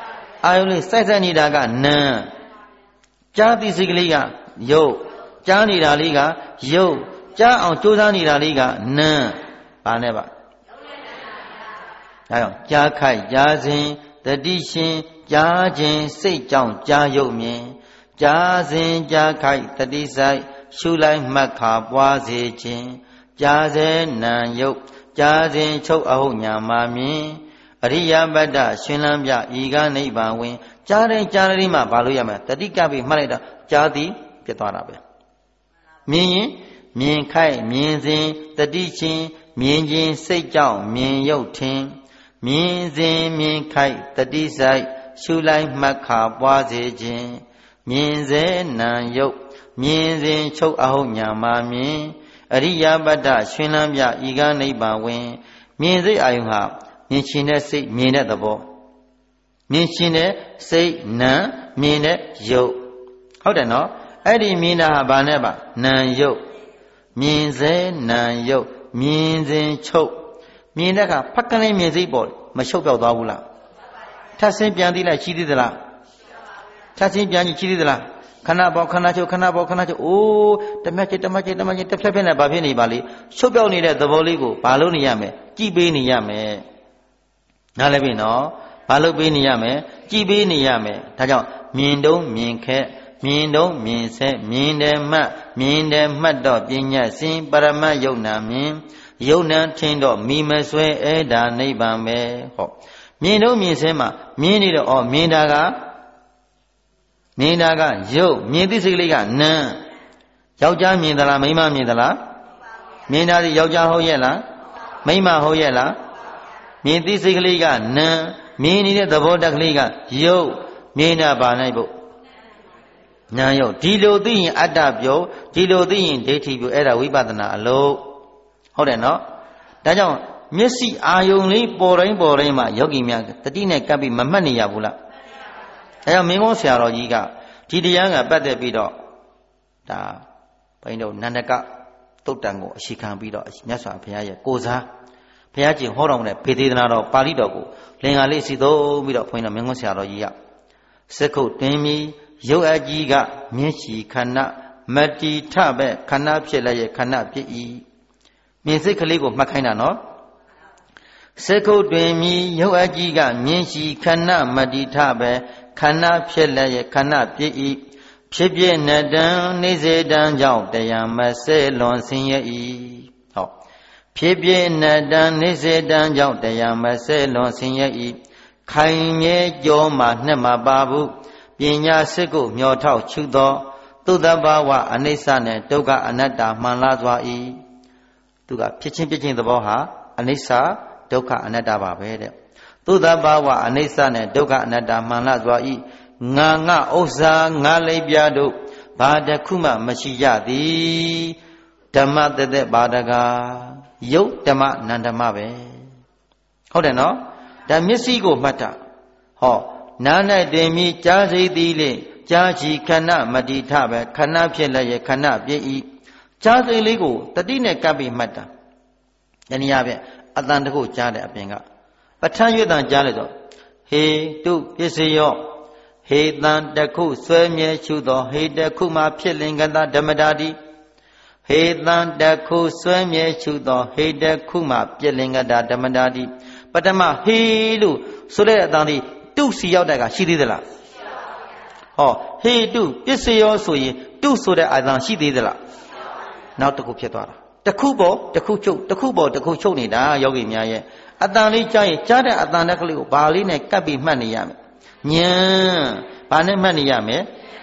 အာယုလေးစိုက်စိုက်နေတာကနာကြားသိစိတ်ကလေးကယုတ်ကြားနေတာလေးကယုတ်ကြားအောင်ကြိုးစားနေတာလေးကနာဘာနဲ့ပါဒါကြောင့်ကြားခိုက်ကြားစဉ်တတိရှင်ကြားခြင်းစိတ်ကြောင့်ကြားယုတ်မြင်ကြားစဉ်ကြားခိုက်တတိဆိုင်ရှုလိုက်မှတ်ခါပွားစေခြင်းကြားစေနံယုတ်ကြားစဉ်ချုပ်အဟုတ်ညာမှာမြင်အရိယပတ္တရှင်လန်းပြဤကနိဗ္ဗာန်ဝင်ကြားတဲ့ကြားတဲ့မှာဘာလို့ရမလဲတတိကပိမှတ်လိုက်တော့ကြားသည်ပြတ်သွားတာပဲမြင်ရင်မြင်ခိုက်မြင်စဉ်တတိချင်းမြင်ခြင်းစိတ်ကြောင့်မြင်ယုတ်ထင်မြင်စဉ်မြင်ခိုက်တတိဆိုင်ရှုလိုက်မှတ်ခါပွားစေခြင်းမြင်စေနံယုတ်မြင်စဉ်ချုပ်အဟုတ်ညာမှာမြင်အရိယပတ္တရှင်လန်းပြဤကနိဗ္ဗာန်ဝင်မြင်စိတ်အာယုဟာမြင်ရှင်တဲ့စိတ်မြင်တဲ့သဘောမြင်ရှင်တဲ့စိတ်နံမြင်တဲ့ယုတ်ဟုတ်တယ်နော်အဲ့ဒီမြင်တာဟာဘာနဲ့ပါနံယုတ်မြင်စေနံယုတ်မြင်စဉ်ချုပ်မြင်တဲ့အခါဖက်ကလေးမြင်စိတ်ပေါ်မရှုပ်ပြောက်သွားဘူးလားထပ်ဆင်းပြန်သိလိုက်ရှိသေးသလားထပ်ဆင်းပြန်ကြည့်ရှိသေးသလားခဏပေါ်ခဏချုပ်ခဏပေါ်ခဏချုပ်အိုးတမက်ချစ်တမက်ချစ်တမက်ချစ်တစ်ဖြက်ဖြက်နဲ့ဘာဖြစ်နေပါလိရှုပ်ပြောက်နေတဲ့သဘောလေးကိုဘာလို့နေရမလဲကြည်ပေးနေရမယ်နားလည်ပြီနော်ဘာလို့ပေးနေရမယ်ကြည်ပေးနေရမယ်ဒါကြောင့်မြင်တုံးမြင်ခက်မြင်တုံးမြင်ဆက်မြင်တယ်မှတ်မြင်တယ်မှတ်တော့ပညာစင်ပရမတ်ယုံနာမြင်ယုံနာထင်းတော့မိမဆွဲအဲ့ဒါနိဗ္ဗာန်ပဲဟောမြင်တုံးမြင်ဆဲမှာမြင်နေတော့ဩမြင်တာကမြင်တာကယုတ်မြင်သိစိတ်ကလေးကနံယောက်ျားမြင်သလားမိန်းမမြင်သလားမြင်တာဒီယောက်ျားဟုတ်ရဲ့လားမိန်းမဟုတ်ရဲ့လားမြင်သိစိတ်ကလေးကနံမြင်နေတဲ့သဘောတက်ကလေးကယုတ်မြင်တာပါနိုင်ဖို့နာယုတ်ဒီလိုသိရင်အတ္တပြုတ်ဒီလိုသိရင်ဒိဋ္ဌိပြုတ်အဲ့ဒါဝိပဿနာအလုပ်ဟုတ်တယ်နော်ဒါကြောင့်မျက်စိအာယုံလေးပေါ်တိုင်းပေါ်တိုင်းမှာယောဂီများတတိနဲ့ကပ်ပြီးမမှတ်နေရဘူးလားအဲကြောင့်မင်းကုန်းဆရာတော်ကြီးကဒီတရားကပတ်သက်ပြီးတော့ဒါဘိန်းတို့နန္ဒကတုတ်တန်ကိုအရှိခံပြီးတော့မြတ်စွာဘုရားရဲ့ကိုစားဘုရားကျင့်ဟောတော်မူတဲ့ဘေဒေသနာတော်ပါဠိတော်ကိုလင်္ကာလေးစီသုံးပြီးတော့ဘုန်းတော်မင်းကုန်းဆရာတော်ကြီးကစက္ခုတွင်မီရုပ်အကြီးကမြင့်ရှိခန္ဓာမတိထပဲခန္ဓာဖြစ်လည်းရဲ့ခန္ဓာဖြစ်၏မြင်စိတ်ကလေးကိုမှတ်ခိုင်းတာနော်စက္ခုတွင်မီရုပ်အကြီးကမြင့်ရှိခန္ဓာမတိထပဲခန္ဓာဖြစ်လည်းရဲ့ခန္ဓာဖြစ်၏ဖြစ်ပြနတံနေစေတံကြောင့်တရားမဆဲလွန်ဆင်းရဲ၏ဟောဖြစ်ပြနတံနေစေတံကြောင့်တရားမဆဲလွန်ဆင်းရဲ၏ခိုင်မြဲကြောမှနှစ်မပါဘူးပညာစစ်ကိုမျောထောက်ချူသောသုတ္တဘာဝအနိစ္စနဲ့ဒုက္ခအနတ္တမှန်လားစွာ၏သူကဖြစ်ချင်းဖြစ်ချင်းသဘောဟာအနိစ္စဒုက္ခအနတ္တပါပဲတဲ့သုတ္တဘာဝအနိစ္စနဲ့ဒုက္ခအနတ္တမှန်လားစွာ၏ငါငါဥစ္စာငါလိပ်ပြတို့ဘာတစ်ခုမှမရှိကြသည်ဓမ္မတသက်ဘာတကားယုတ်ဓမ္မနန္ဓမပဲဟုတ်တယ်နော်ဒါမျက်စိကိုမှတ်တာဟောနာ၌တင်မြကြားစိသည်လေကြားချီခဏမတိထပဲခဏဖြစ်လည်းရဲ့ခဏပြည့်ဤကြားစိလေးကိုတတိနဲ့ကပ်ပြီးမှတ်တာတနည်းအားဖြင့်အတန်တခုကြားတဲ့အပြင်ကပဋ္ဌာန်းရွတ်တန်ကြားလိုက်တော့ဟေတုပစ္စယောဟေတံတခုဆွဲမြဲရှုသောဟေတခုမှဖြစ်လင်္ကတဓမ္မတာတိဟေတံတခုဆွဲမြဲရှုသောဟေတခုမှပြည့်လင်္ကတဓမ္မတာတိပထမဟေလို့ဆိုတဲ့အတန်ဒီတုစီရောက်တဲ့ကရှိသေးသလားဟောဟေတုပစ္စယောဆိုရင်တုဆိုတဲ့အတန်ရှိသေးသလားနောက်တစ်ခုဖြစ်သွားတာတစ်ခုပေါ်တစ်ခုချုပ်တစ်ခုပေါ်တစ်ခုချုပ်နေတာယောဂီများရဲ့အတန်လေးကြားရင်ကြားတဲ့အတန်တက်ကလေးကိုဘာလေးနဲ့ကပ်ပြီးမှတ်နေရမယ်ဉာဏ်ဘာနဲ့မှတ်နေရမယ်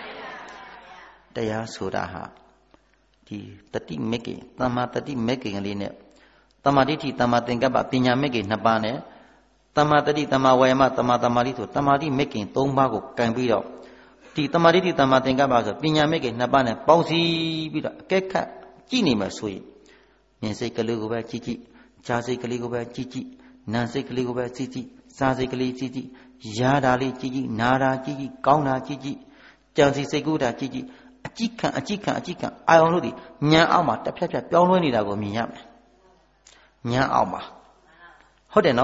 တရားဆိုတာဟာဒီတတိမေကိသမ္မာတတိမေကိကလေးနဲ့သမ္မာဒိဋ္ဌိသမ္မာသင်္ကပ္ပပညာမေကိနှစ်ပါးနဲ့သမ္မာတတိသမ္မာဝါယာမသမ္မာသမာဓိဆိုသမ္မာဓိမေကိသုံးပါးကိုကံပြီးတော့ဒီသမ္မာဒိဋ္ဌိသမ္မာသင်္ကပ္ပဆိုပညာမေကိနှစ်ပါးနဲ့ပေါင်းစည်းပြီးတော့အကဲခတ်ကြည့်နေမှာဆိုရင်မြင်စိတ်ကလေးကိုပဲကြည့်ကြည့်ကြားစိတ်ကလေးကိုပဲကြည့်ကြည့်နာစိတ်ကလေးကိုပဲကြည့်ကြည့်စားစိတ်ကလေးကြည့်ကြည့်ရားတာလေးကြည့်ကြည့်နာတာကြည့်ကြည့်ကောင်းတာကြည့်ကြည့်ကြံစီစိတ်ကူးတာကြည့်ကြည့်အကြည့်ခံအကြည့်ခံအကြည့်ခံအာရုံတို့ဒီဉာဏ်အောက်မှာတစ်ဖြတ်ဖြတ်ပြောင်းလဲနေတာကိုမြင်ရမယ်ဉာဏ်အောက်မှာဟုတ်တယ်နော်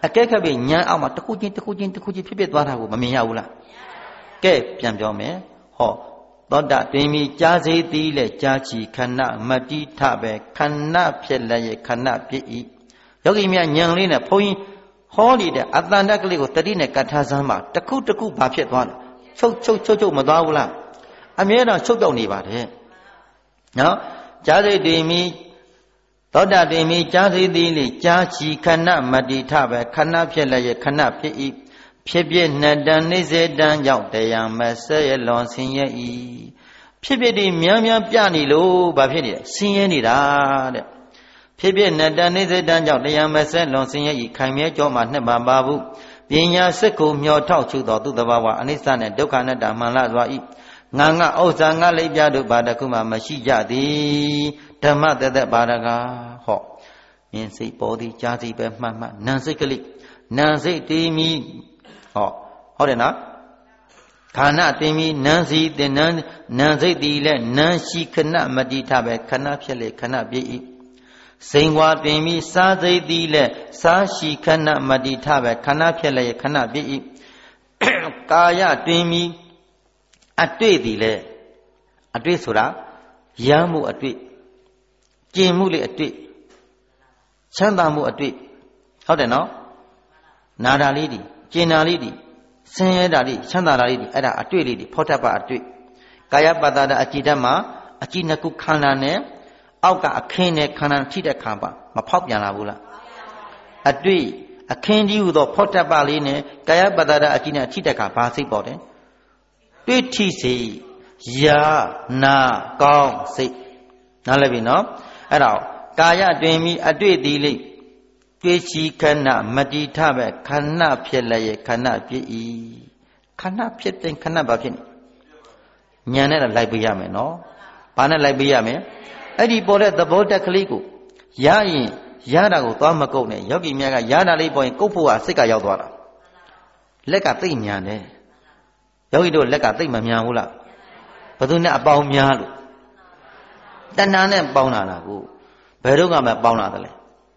အကဲခတ်ပြီးညာအောက်မှာတစ်ခုချင်းတစ်ခုချင်းတစ်ခုချင်းဖြစ်ဖြစ်သွားတာကိုမမြင်ရဘူးလားကဲပြန်ပြောမယ်ဟောသောတာတွင်မီကြားစေသည်လေကြားချီခဏမတိထပဲခဏဖြစ်လည်းရဲ့ခဏဖြစ်၏ယောဂီများဉာဏ်လေးနဲ့ဘုန်းကြီးဟောနေတဲ့အတန်တကလေးကိုတတိနဲ့ကတ်ထားစမ်းပါတစ်ခုတစ်ခုဘာဖြစ်သွားလဲချုပ်ချုပ်ချုပ်ချုပ်မသွားဘူးလားအမြဲတမ်းချုပ်တော့နေပါတယ်နော်ကြားစေတွင်မီသောတာတွင်မီကြားစေသည်လေကြားချီခဏမတိထပဲခဏဖြစ်လည်းရဲ့ခဏဖြစ်၏ဖြစ်ဖြစ်နှစ်တန်နေစေတန်ကြောင့်တရားမဆက်ရလွန်ဆင်းရဲ၏ဖြစ်ဖြစ်ဒီများများပြနေလို့ဘာဖြစ်နေလဲဆင်းရဲနေတာတဲ့ဖြစ်ဖြစ်နှစ်တန်နေစေတန်ကြောင့်တရားမဆက်လွန်ဆင်းရဲ၏ခိုင်မြဲကြောမှာနှစ်ပါးပါဘူးပညာစက်ကိုမျောထောက်ချုပ်တော်သူတဘာဝအနိစ္စနဲ့ဒုက္ခနဲ့တာမှန်လာစွာ၏ငါငါဥစ္စာငါလိပ်ပြတို့ဘာတခုမှမရှိကြသည်ဓမ္မတသက်ဘာတကားဟောမြင်စိတ်ပေါ်သည်ကြားစီပဲမှတ်မှတ်နာစိတ်ကလေးနာစိတ်တည်မီဟောဟုတ်တယ်နော်ခန္ဓာတင်ပြီးနန်းစီတင်နန်းနန်းစိတ်တည်လဲနန်းရှိခဏမတိထပဲခဏဖြစ်လေခဏပြည့်၏စိန်ဝါတင်ပြီးစားစိတ်တည်လဲစားရှိခဏမတိထပဲခဏဖြစ်လေခဏပြည့်၏ကာယတင်ပြီးအတွေ့တည်လဲအတွေ့ဆိုတာရမ်းမှုအတွေ့ကျင်မှုလေးအတွေ့ချမ်းသာမှုအတွေ့ဟုတ်တယ်နော်နာတာလေးဒီကျင်တာလေးဒီဆင်းရဲတာလေးချမ်းသာတာလေးဒီအဲ့ဒါအတွေ့လေးဒီဖောထပအတွေ့ကာယပတ္တဒအကြည်ဓာတ်မှာအကြည်နှစ်ခုခန္ဓာနဲ့အောက်ကအခင်းနဲ့ခန္ဓာထိတဲ့ခါပါမဖောက်ပြန်လာဘူးလားအတွေ့အခင်းကြီးဟူသောဖောထပလေးနဲ့ကာယပတ္တဒအကြည်နဲ့ထိတဲ့ခါဘာစိတ်ပေါ်တယ်တွေ့ထိစိတ်ယာနာကောင်းစိတ်နားလည်ပြီနော်အဲ့တော့ကာယတွင်မီအတွေ့သည်လေးတွေ့ချီခဏမတိထပဲခဏဖြစ်လည်းရဲ့ခဏဖြစ်၏ခဏဖြစ်တဲ့ခဏဘာဖြစ်နေဉာဏ်နဲ့လိုက်ပေးရမယ်နော်ဘာနဲ့လိုက်ပေးရမယ်အဲ့ဒီပေါ်တဲ့သဘောတက်ကလေးကိုရရင်ရတာကိုသွားမကုတ်နဲ့ယောဂီများကရတာလေးပေါ်ရင်ကုတ်ဖို့ကစိတ်ကရောက်သွားတာလက်ကသိ့မြန်တယ်ယောဂီတို့လက်ကသိ့မမြန်ဘူးလားဘယ်သူနဲ့အပေါင်းများလို့တဏှာနဲ့ပေါင်းလာတာကိုဘယ်တော့မှမပေါင်းလာတယ်လေ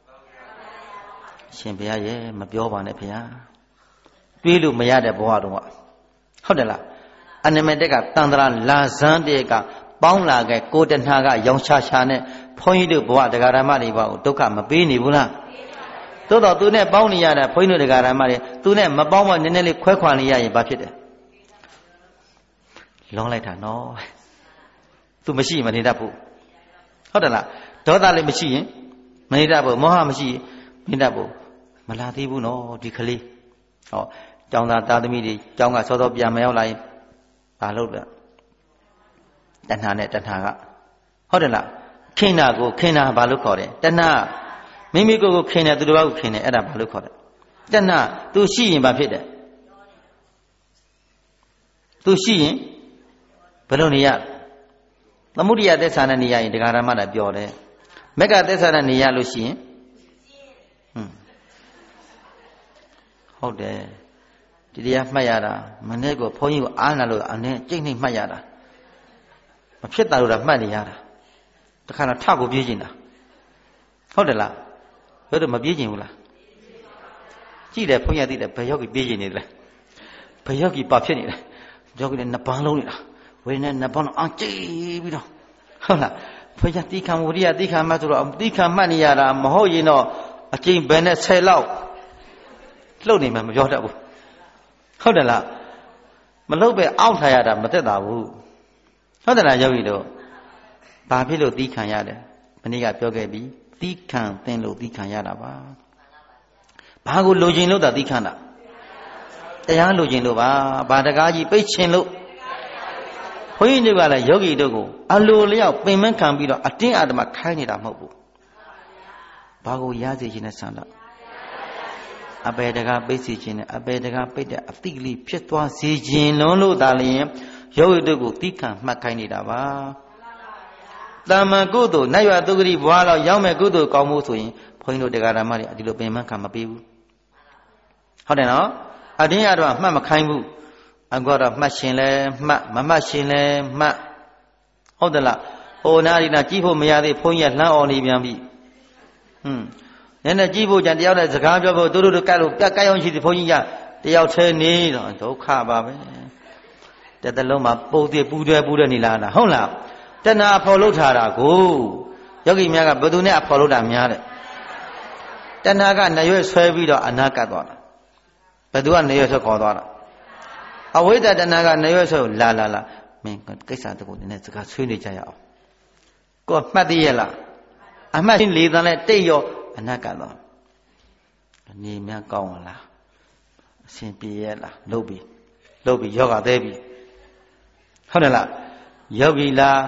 ရှင်ဘုရားရဲ့မပြောပါနဲ့ဘုရားတွေးလို့မရတဲ့ဘဝတုန်းကဟုတ်တယ်လားအနမတက်ကတန်ត្រာလာဇန်းတဲ့ကပေါင်းလာခဲ့ကိုတဏှာကရောင်ချာချာနဲ့ဘုန်းကြီးတို့ဘဝတရားဓမ္မတွေဘဝကိုဒုက္ခမပေးနေဘူးလားသို့တော့သူနဲ့ပေါင်းနေရတဲ့ဘုန်းကြီးတို့တရားဓမ္မတွေသူနဲ့မပေါင်းမနည်းနည်းလေးခွဲခွာနေရရင်ဘာဖြစ်တယ်လွန်လိုက်တာနော်သူမရှိရင်မနေတတ်ဘူးဟုတ်တယ်လားဒေါသလည်းမရှိရင်မနေတတ်ဘူးမောဟမရှိရင်မနေတတ်ဘူးမလာသေးဘူးနော်ဒီကလေးဟောကျောင်းသားသားသမီးတွေကျောင်းကစောစောပြန်မရောက်လာရင်ဘာလုပ်လဲတဏှာနဲ့တဏှာကဟုတ်တယ်လားခင်တာကိုခင်တာဘာလို့ခေါ်တယ်တဏှာမိမိကိုယ်ကိုခင်တယ်သူတစ်ပါးကိုခင်တယ်အဲ့ဒါဘာလို့ခေါ်တယ်တဏှာသူရှိရင်ဘာဖြစ်တယ်သူရှိရင်ဘယ်လိုနေရသမုဒိယသစ္စာနဲ့နေရရင်ဒကာရမတာပြောတယ်မက္ကသစ္စာနဲ့နေရလို့ရှိရင်ဟွန်းဟုတ်တယ်ဒီတရားမှတ်ရတာမနေ့ကဘုန်းကြီးကအားနာလို့အနေကြိတ်နှိမ့်မှတ်ရတာမဖြစ်တာလို့တာမှတ်နေရတာတခါတော့ထကိုပြေးကျင်တာဟုတ်တယ်လားဘယ်တော့မပြေးကျင်ဘူးလားကြည့်တယ်ဘုန်းကြီးသိတယ်ဘယ်ရောက်ကြီးပြေးကျင်နေလဲဘယ်ရောက်ကြီးပါဖြစ်နေလဲယောဂီနဲ့နှစ်ပန်းလုံးနေတာဝိညာဉ်နှစ်ပန်းလုံးအကြည့်ပြီးတော့ဟုတ်လားဘုရားတိခံဝိရိယတိခံမှဆိုတော့တိခံမှတ်နေရတာမဟုတ်ရင်တော့အကျင့်ဘယ်နဲ့ဆယ်လောက်လှုပ်နေမှမပြောတတ်ဘူးဟုတ်တယ်လားမလှုပ်ပဲအောင့်ထားရတာမသက်သာဘူးဟုတ်တယ်လားယောဂီတို့ဘာဖြစ်လို့တိခံရတယ်မနေ့ကပြောခဲ့ပြီတိခံသင်လို့တိခံရတာပါဘာကိုလိုချင်လို့တာတိခံတာတရားလိုချင်လို့ပါဘာတကားကြီးပိတ်ချင်လို့ဘုန်းကြီးတို့ကလည်းယောဂီတို့ကိုအလိုလျောက်ပင်မခံပြီးတော့အတင်းအဓမ္မခိုင်းနေတာမဟုတ်ဘူးဘာကိုရစေခြင်းနဲ့ဆန္ဒအပေတကားပိတ်စေခြင်းနဲ့အပေတကားပိတ်တဲ့အတိကလေးဖြစ်သွားစေခြင်းလုံးလို့သာလျင်ယောဂီတို့ကိုတိခံမှတ်ခိုင်းနေတာပါတမ္မာကုသိုလ်နတ်ရွာသုဂတိဘွားတော့ရောက်မဲ့ကုသိုလ်ကောင်းမှုဆိုရင်ဘုန်းကြီးတို့တရားဓမ္မတွေဒီလိုပင်မခံမပေးဘူးဟုတ်တယ်နော်အတင်းအဓမ္မမှတ်မခိုင်းဘူးအခုတော့မှတ်ရှင်လဲမှတ်မမှတ်ရှင်လဲမှတ်ဟုတ်တယ်လားဟိုနာရီနာကြည့်ဖို့မရသေးဘုန်းကြီးကလှမ်းអော်နေပြန်ပြီဟွန်းညညနေကြည့်ဖို့ကြံတယောက်နဲ့စကားပြောဖို့တို့တို့ကတ်လို့ကတ်ကတ်အောင်ရှိသည်ဘုန်းကြီးကတယောက်သေးနေတော့ဒုက္ခပါပဲတဲ့တလုံးမှာပုတ်တိပူတွဲပူတဲ့နေလားဟုတ်လားတဏှာဖော်လို့ထားတာကိုယောဂီများကဘယ်သူနဲ့အဖော်လို့တာများတဲ့တဏှာကနရွက်ဆွဲပြီးတော့အနာကတ်သွားတာဘယ်သူကနရွက်ဆွဲခေါ်သွားတာအဝိဇ္ဇာတဏှာကနရွက်ဆွဲကိုလာလာလာမင်းကိစ္စတကူနည်းနည်းစကားဆွေးနေကြရအောင်ကိုမှတ်သိရလားအမှတ်လေတန်နဲ့တိတ်ရောအနာကတ်သွားအနေများကောင်းလားအရှင်ပြေရလားလုပ်ပြီလုပ်ပြီယောဂသေးပြီဟုတ်တယ်လားယောဂီလား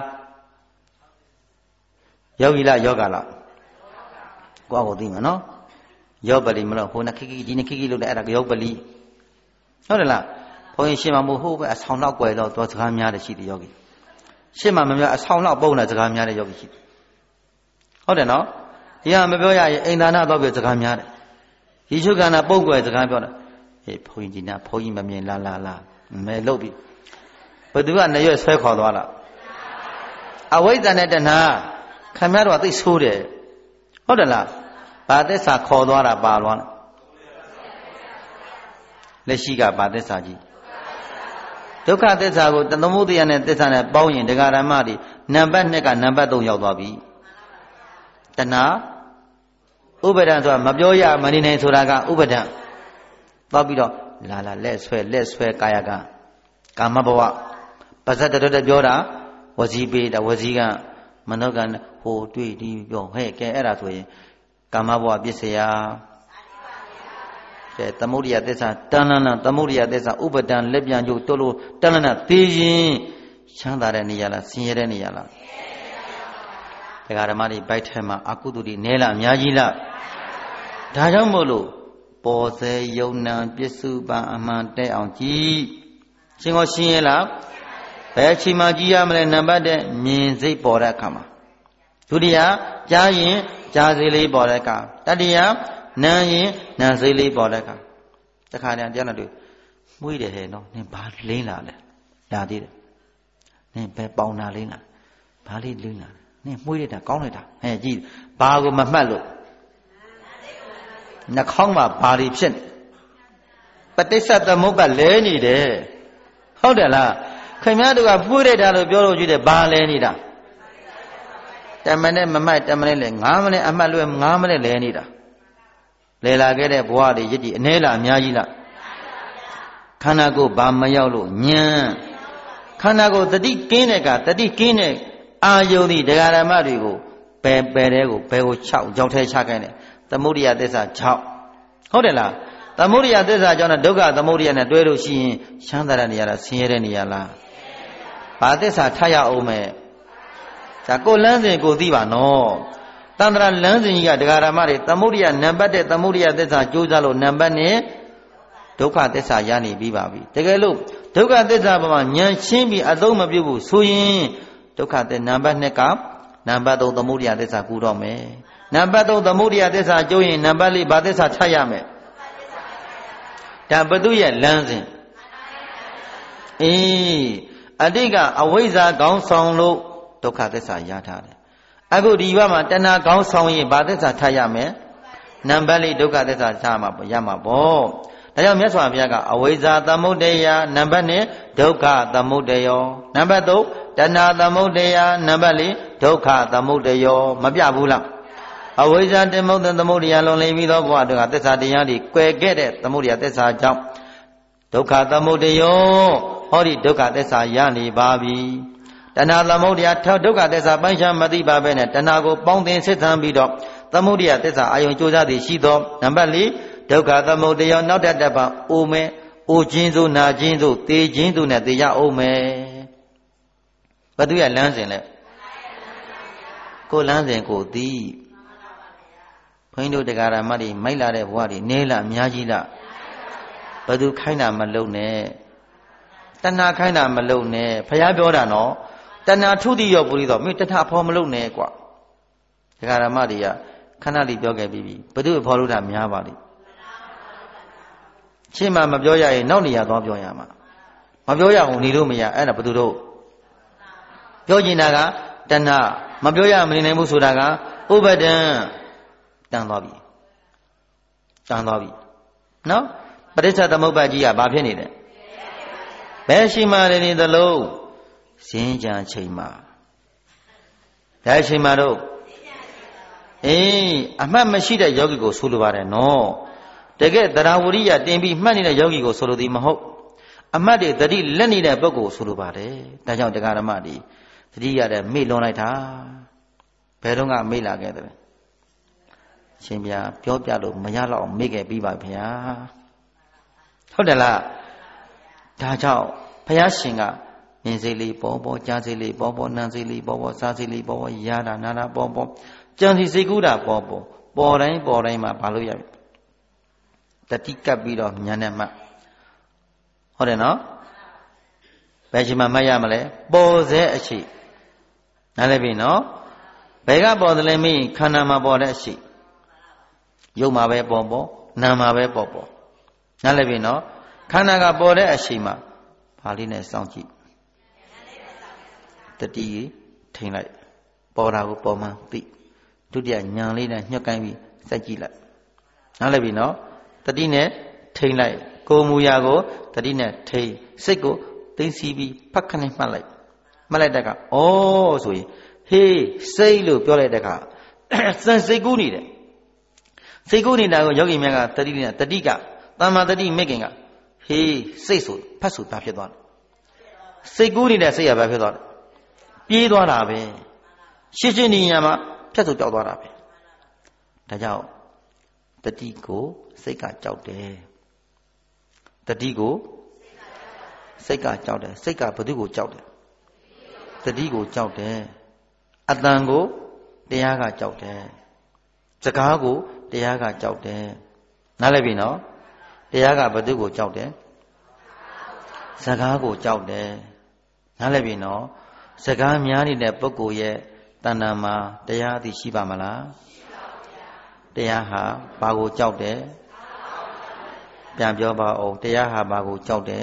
ယောဂီလားယောဂလားကိုယ့်ကိုသိမှာနော်ယောပလီမလို့ဟိုနခိခိဒီနခိခိလို့လည်းအဲ့ဒါယောပလီဟုတ်တယ်လားဘုန်းကြီးရှင်းမှာမဟုတ်ဘူးပဲအဆောင်နောက်ွယ်တော့သွားစကားများတယ်ရှိတယ်ယောဂီရှင်းမှာမပြောအဆောင်နောက်ပုံတဲ့စကားများတဲ့ယောဂီရှိတယ်ဟုတ်တယ်နော်ဒီဟာမပြောရရင်အိမ်သာနာတော့ပြောစကားများတယ်ဒီချုပ်ကနာပုံကွယ်စကားပြောတာဟေးဘုန်းကြီးဒီနာဘုန်းကြီးမမြင်လားလားလားမဲလို့ပြီဘယ်သူကနေရွက်ဆွဲခေါ်သွားလားအဝိဇ္ဇာနဲ့တဏှာခံရတော့သိဆိုးတယ်ဟုတ်တယ်လားဘာသစ္စာခေါ်သွားတာပါသွားလက်ရှိကဘာသစ္စာကြီးဒုက္ခသစ္စာကိုတသမုဒယနဲ့သစ္စာနဲ့ပေါင်းရင်ဒကာရမတွေနံပါတ်နှစ်ကနံပါတ်သုံးရောက်သွားပြီတဏှာဥပါဒံဆိုတာမပြောရမနေနိုင်ဆိုတာကဥပါဒံသွားပြီးတော့လာလာလက်ဆွဲလက်ဆွဲကာယကကာမဘဝပါဇတ်တော်တော်ပြောတာဝစီပေတာဝစီကမနောကံဟိုတွေ့ဒီပြောဟဲ့ကဲအဲ့ဒါဆိုရင်ကာမဘဝပစ္စယကဲသမုဒိယသစ္စာတဏ္ဍနာသမုဒိယသစ္စာဥပဒံလက်ပြန်ကျုပ်တို့လို့တဏ္ဍနာသိရင်ချမ်းသာတဲ့နေရာလားဆင်းရဲတဲ့နေရာလားတရားဓမ္မတွေဘိုက်ထဲမှာအကုသိုလ်တွေနဲလားအများကြီးလားဒါကြောင့်မို့လို့ပေါ်စေယုံနံပစ္စုပန်အမှန်တဲ့အောင်ကြည်ရှင်းကိုရှင်းရလားဘယ်အချိန်မှကြည်ရမလဲနံပါတ်တဲ့မြင်စိတ်ပေါ်တဲ့အခါမှာဒုတိယကြားရင်ကြားစိတ်လေးပေါ်တဲ့အခါတတိယနားရင်နားစိတ်လေးပေါ်တဲ့အခါတခါတည်းတရားနဲ့တွေ့မွေးတယ်ဟဲ့နော်နင်ဘာလင်းလာလဲဒါသေးတယ်နင်ဘယ်ပေါင်နာလင်းလာဘာလေးလင်းလာနင်မွေးလိုက်တာကောင်းလိုက်တာဟဲ့ကြည့်ဘာကိုမမှတ်လို့နှာခေါင်းမှာဘာတွေဖြစ်နေပဋိစ္စသမုပ္ပါလဲနေတယ်ဟုတ်တယ်လားခင်ဗျားတို့ကပွေးလိုက်တာလို့ပြောလို့ကြည့်တယ်ဘာလဲနေတာတမနဲ့မမိုက်တမနဲ့လဲငါးမိနစ်အမှတ်လွဲငါးမိနစ်လဲနေတာလဲလာခဲ့တဲ့ဘဝတွေရည်ကြည်အနည်းလားအများကြီးလားခန္ဓာကိုယ်ဘာမရောက်လို့ညံခန္ဓာကိုယ်တတိကင်းတဲ့ကတတိကင်းတဲ့အာယုန်ဒီဒကာရမတွေကိုပယ်ပယ်တဲ့ကိုဘယ်ကို၆ကြောက်ထဲချခိုင်းတယ်သမုဒိယသစ္စာ၆ဟုတ်တယ်လားသမုဒိယသစ္စာကြောင့်ဒုက္ခသမုဒိယနဲ့တွဲလို့ရှိရင်ချမ်းသာတဲ့နေရာလားဆင်းရဲတဲ့နေရာလားဘာသစ္စာထားရအောင်မဲ့ဒါကိုလန်းစဉ်ကိုသိပါနော်တန္တရာလန်းစဉ်ကြီးကဒကာရမတွေသမုဒိယနံပါတ်တဲ့သမုဒိယသစ္စာကြိုးစားလို့နံပါတ်နဲ့ဒုက္ခသစ္စာရနေပြီးပါပြီတကယ်လို့ဒုက္ခသစ္စာပေါ်မှာဉာဏ်ရှင်းပြီးအသုံးမပြုဘူးဆိုရင်ဒုက္ခသစ္စာနံပါတ်နှစ်ကနံပါတ်သုံးသမုဒိယသစ္စာကူတော့မယ်နံပါတ်သုံးသမုဒိယသစ္စာကျိုးရင်နံပါတ်လေးဘာသစ္စာထပ်ရမယ်ဒါဘသူရဲ့လမ်းစဉ်အေးအတိတ်ကအဝိဇ္ဇာကောင်းဆောင်လို့ဒုက္ခသစ္စာရထားတယ်အခုဒီဘက်မှာတဏှာကောင်းဆောင်ရင်ဘာသစ္စာထပ်ရမယ်နံပါတ်လေးဒုက္ခသစ္စာထမှာပေါ့ရမှာပေါ့ဒါကြောင့်မြတ်စွာဘုရားကအဝိဇ္ဇာသမုဒယနံပါတ်နှစ်ဒုက္ခသမုဒယောနံပါတ်သုံးတဏှာသမုဒယနံပါတ်လေးဒုက္ခသမုဒယောမပြဘူးလားအဝိဇ္ဇာတမုဒ္ဒသမုဒယလွန်လည်ပြီးသောဘဝတို့ကသစ္စာတရားတွေကွယ်ခဲ့တဲ့သမုဒယသစ္စာကြောင့်ဒုက္ခသမုဒယောဟောဒီဒုက္ခသစ္စာရနေပါပြီတဏှာသမုဒယထောက်ဒုက္ခသစ္စာပိုင်းခြားမသိပါပဲနဲ့တဏှာကိုပေါင်းသင်စစ်ဆံပြီးတော့သမုဒယသစ္စာအာယုံကြိုးစားသည်ရှိသောနံပါတ်လေးဒုက္ခသမုဒယောနောက်တတ်တတ်ပါအိုမဲအိုခြင်းသို့နာခြင်းသို့သေခြင်းသို့နဲ့သေရအောင်မယ်ဘသူရဲ့လမ်းစဉ်လဲကိုလမ်းစဉ်ကိုသိဘုန်းကြီးတို့တရားဓမ္မတွေမိုက်လာတဲ့ဘဝတွေနဲလားအများကြီးလားဘသူခိုင်းတာမလုံနဲ့တဏှာခိုင်းတာမလုံနဲ့ဘုရားပြောတာနော်တဏှာထုတိရောပုရိသောမင်းတဏှာဖော်မလုံနဲ့ကွာတရားဓမ္မတွေကခဏလေးပြောခဲ့ပြီးပြီဘသူဖော်လို့တာများပါလိမ့်ရှင်းမှမပြောရရင်နောက်နေရာသွားပြောရမှာမပြောရအောင်နေလို့မရအဲ့ဒါဘသူတို့ပြောချင်တာကတဏှာမပြောရမနေနိုင်ဘူးဆိုတာကဥပဒံတန်သွားပြီจางသွားပြီနော်ပဋိစ္စသမုပ္ပါကြီးကဘာဖြစ်နေလဲဘယ်ရှိမှလည်းနေသလုံးစင်းကြံချိန်မှာဒါချိန်မှာတော့အေးအမှတ်မရှိတဲ့ယောဂီကိုဆိုလိုပါတယ်နော်တကယ်တရားဝရိယတင်ပြီးမှတ်နေတဲ့ယောဂီကိုဆိုလိုသည်မဟုတ်အမှတ်တွေတတိလက်နေတဲ့ပုဂ္ဂိုလ်ဆိုလိုပါတယ်ဒါကြောင့်တရားဓမ္မတွေတတိရတဲ့မေ့လွန်လိုက်တာဘယ်တော့ကမေ့လာခဲ့တယ်ရှင်ဗျာပြောပြလို့မရတော့မေ့ခဲ့ပြီးပါဗျာဟုတ်တယ်လားဒါကြောင့်ဘုရားရှင်ကမြင်စိတ်လေးပေါ်ပေါ်ကြားစိတ်လေးပေါ်ပေါ်နားစိတ်လေးပေါ်ပေါ်စားစိတ်လေးပေါ်ပေါ်ရတာနာတာပေါ်ပေါ်ကြံစီစိတ်ကူးတာပေါ်ပေါ်ပေါ်တိုင်းပေါ်တိုင်းမှာဘာလို့ရတတိကပ်ပြီးတော့ညာနဲ့မှဟုတ်တယ်နော်ဘယ်ချိန်မှမှတ်ရမလဲပေါ်စေအရှိနားလည်ပြီနော်ဘယ်ကပေါ်တယ်လဲမင်းခန္ဓာမှာပေါ်တဲ့အရှိရုပ်မှာပဲပေါ်ပေါ်နာမ်မှာပဲပေါ်ပေါ်နားလည်ပြီနော်ခန္ဓာကပေါ်တဲ့အရှိမှာဘာလေးနဲ့စောင့်ကြည့်တတိထိန်လိုက်ပေါ်တာကိုပေါ်မှသိဒုတိယညာလေးနဲ့ညှက်ကိုင်းပြီးစိုက်ကြည့်လိုက်နားလည်ပြီနော်တတိနဲ့ထိန်လိုက်ကိုယ်မူရာကိုတတိနဲ့ထိန်စိတ်ကိုသိသိပြီးဖတ်ခနဲ့မှတ်လိုက်မှတ်လိုက်တဲ့ကဩဆိုရင်ဟေးစိတ်လို့ပြောလိုက်တဲ့ကစံစိတ်ကူးနေတယ်စိတ်ကူးနေတာကိုယောဂီများကတတိနဲ့တတိကတမ္မာတတိမိခင်ကဟေးစိတ်ဆိုဖတ်ဆိုတာဖြစ်သွားတယ်စိတ်ကူးနေတဲ့စိတ်ရဘာဖြစ်သွားလဲပြေးသွားတာပဲရှင်းရှင်းနေညာမှာဖြတ်ဆိုကြောက်သွားတာပဲဒါကြောင့်တတိကိုစိတ်ကကြောက်တယ်တတိကိုစိတ်ကကြောက်တယ်စိတ်ကဘယ်သူကိုကြောက်တယ်တတိကိုကြောက်တယ်အတန်ကိုတရားကကြောက်တယ်စကားကိုတရားကကြောက်တယ်နားလည်ပြီနော်တရားကဘယ်သူကိုကြောက်တယ်စကားကိုကြောက်တယ်နားလည်ပြီနော်စကားများနေတဲ့ပုဂ္ဂိုလ်ရဲ့တဏ္ဍာမှာတရားအသိရှိပါမလားရှိပါဘူးဗျာတရားဟာဘာကိုကြောက်တယ်ပြန်ပြောပါဦးတရားဟာဘာကိုကြောက်တယ်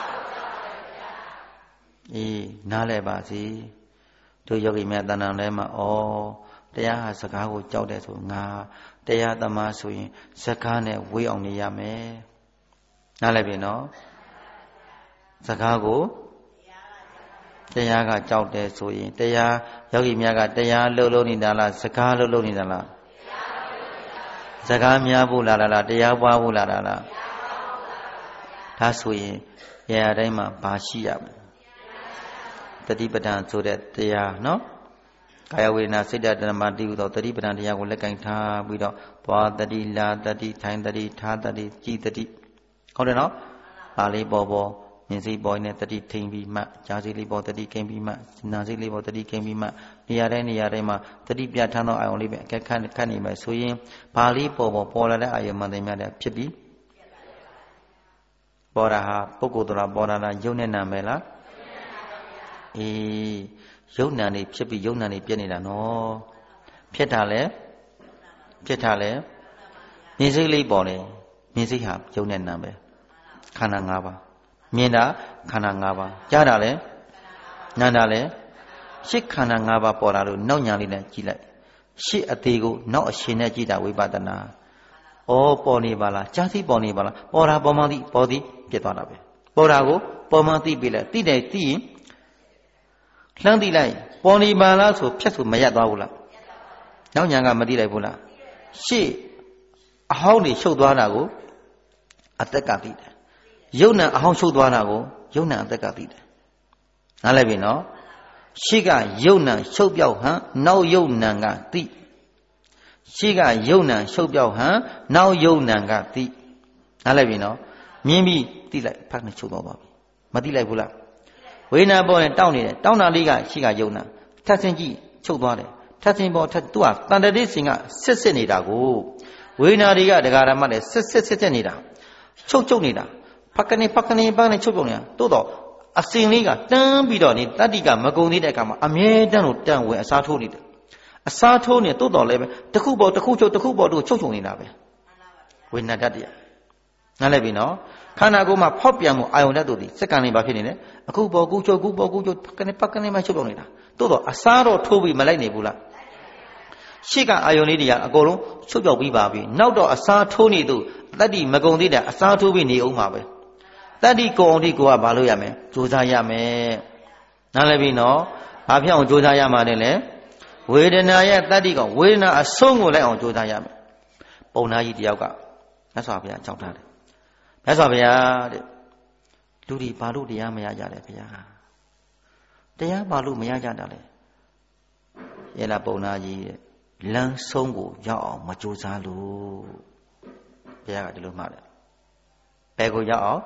အေးနားလည်ပါစေတို့ယောဂီများတဏ္ဍာထဲမှာဩတရားဟာစကားကိုကြောက်တယ်ဆိုငါတရားသမားဆိုရင်စကားနဲ့ဝေးအောင်နေရမယ်နားလည်ပြီနော်စကားကိုတရားကကြောက်တယ်ဆိုရင်တရားယောဂီများကတရားလှုပ်လှုပ်နေတာလားစကားလှုပ်လှုပ်နေတာလားစကားများဖို့လာလားတရားပွားဖို့လာလားဒါဆိုရင်နေရာတိုင်းမှာဘာရှိရမလဲတတိပဋ္ဌာန်ဆိုတဲ့တရားနော်ကာယဝေဒနာစိတ်ဓမ္မတိဟုသောတတိပဋ္ဌာန်တရားကိုလက်ကင်ထားပြီးတော့သွားတတိလာတတိထိုင်တတိထားတတိကြည်တတိဟုတ်တယ်နော်ဒါလေးပေါ်ပေါ်မြင်စိပေါ်နဲ့တတိထိန်ပြီးမှကြားစိလေးပေါ်တတိကိန်းပြီးမှနာစိလေးပေါ်တတိကိန်းပြီးမှနေရာတိုင်းနေရာတိုင်းမှာတတိပြထမ်းသောအာယုံလေးပဲအခက်ခတ်ခတ်နေမယ်ဆိုရင်ဘာလေးပေါ်ပေါ်ပေါ်လာတဲ့အာယုံမှန်တယ်များတဲ့ဖြစ်ပြီးပေါ်တာဟာပုဂ္ဂိုလ်တော်ပေါ်တာလားယုံနဲ့နာမယ်လားအေးယုံနာနေဖြစ်ပြီးယုံနာနေပြည့်နေတာနော်ဖြစ်တာလဲဖြစ်တာလဲမြင်စိလေးပေါ်နေမြင်စိဟာယုံနဲ့နာပဲခန္ဓာ၅ပါးမြင်တာခန္ဓာ၅ပါးကြားတာလဲနားတာလဲရှစ်ခန္ဓာ၅ပါးပေါ်လာလို့နောက်ညာလေးနဲ့ကြည့်လိုက်ရှစ်အသေးကိုနောက်အရှင်နဲ့ကြည့်တာဝိပဿနာဩပေါ်နေပါလားကြားသိပေါ်နေပါလားပေါ်တာပေါ်မှသိပေါ်သိပြစ်သွားတာပဲပေါ်တာကိုပေါ်မှသိပြီလဲသိတယ်သိရင်လှမ်းသိလိုက်ပေါ်နေပါလားဆိုဖြတ်ဆိုမရသွားဘူးလားနောက်ညာကမသိလိုက်ဘူးလားရှေ့အဟောင်းနေရှုပ်သွားတာကိုအသက်ကသိတယ်ယုံနာအဟောင်းရှုပ်သွားတာကိုယုံနာအသက်ကသိတယ်နားလည်ပြီနော်ရှေ့ကယုံနာရှုပ်ပြောက်ဟန်နောက်ယုံနာကသိရှေ့ကယုံနာရှုပ်ပြောက်ဟန်နောက်ယုံနာကသိနားလည်ပြီနော်မြင်ပြီးသိလိုက်ဖတ်နေချုပ်သွားပါပြီမသိလိုက်ဘူးလားဝေဒနာပေါ်ရင်တောင်းနေတယ်တောင်းတာလေးကရှေ့ကယုံနာထပ်ဆင်းကြည့်ချုပ်သွားတယ်ထပ်ဆင်းပေါ်ထပ်သူကတန်တတိစင်ကစစ်စစ်နေတာကိုဝေဒနာတွေကဒကာရမနဲ့စစ်စစ်စစ်စစ်နေတာချုပ်ချုပ်နေတာဖက်ကနေဖက်ကနေပန်းနဲ့ချုပ်ပြုံနေတာတိုးတော့အစင်လေးကတန်းပြီးတော့နေတတ္တိကမကုံသေးတဲ့အခါမှာအမြဲတမ်းလို့တန့်ဝင်အစားထိုးနေတယ်အစားထိုးနေတိုးတော့လည်းပဲတစ်ခုပေါ်တစ်ခုချုပ်တစ်ခုပေါ်တစ်ခုချုပ်ချုပ်နေတာပဲဝေဒနာတတ္တိယနားလည်ပြီနော်ခန္ဓာကိုယ်မှာဖောက်ပြန်မှုအာယုန်တက်တို့ဒီစက္ကန့်လေးဘာဖြစ်နေလဲအခုပေါ်ကူချုပ်ကူပေါ်ကူချုပ်ဖက်ကနေဖက်ကနေမှချုပ်ပြုံနေတာတိုးတော့အစားတော့ထိုးပြီးမလိုက်နေဘူးလားရှေ့ကအာယုန်လေးတွေကအကုန်လုံးချုပ်ပြောက်ပြီးပါပြီနောက်တော့အစားထိုးနေသူတတ္တိမကုံသေးတဲ့အစားထိုးပြီးနေအောင်ပါပဲတတ္တိကုံအောင်ဒီကိုကဘာလို့ရမလဲကြိုးစားရမယ်နားလည်ပြီနော်ဘာဖြစ်အောင်ကြိုးစားရမှာလဲလေဝေဒနာရဲ့တတ္တိကောင်ဝေဒနာအဆုံးကိုလိုက်အောင်ကြိုးစားရမယ်ပုံနာကြီးတယောက်ကမြတ်စွာဘုရားအကြောင်းထားတယ်မြတ်စွာဘုရားတဲ့လူတွေဘာလို့တရားမရကြလဲဘုရားတရားဘာလို့မရကြတာလဲရဲ့လားပုံနာကြီးတဲ့လမ်းဆုံးကိုရောက်အောင်မကြိုးစားလို့ဘုရားကဒီလိုမှတ်တယ်ဘယ်ကိုရောက်အောင်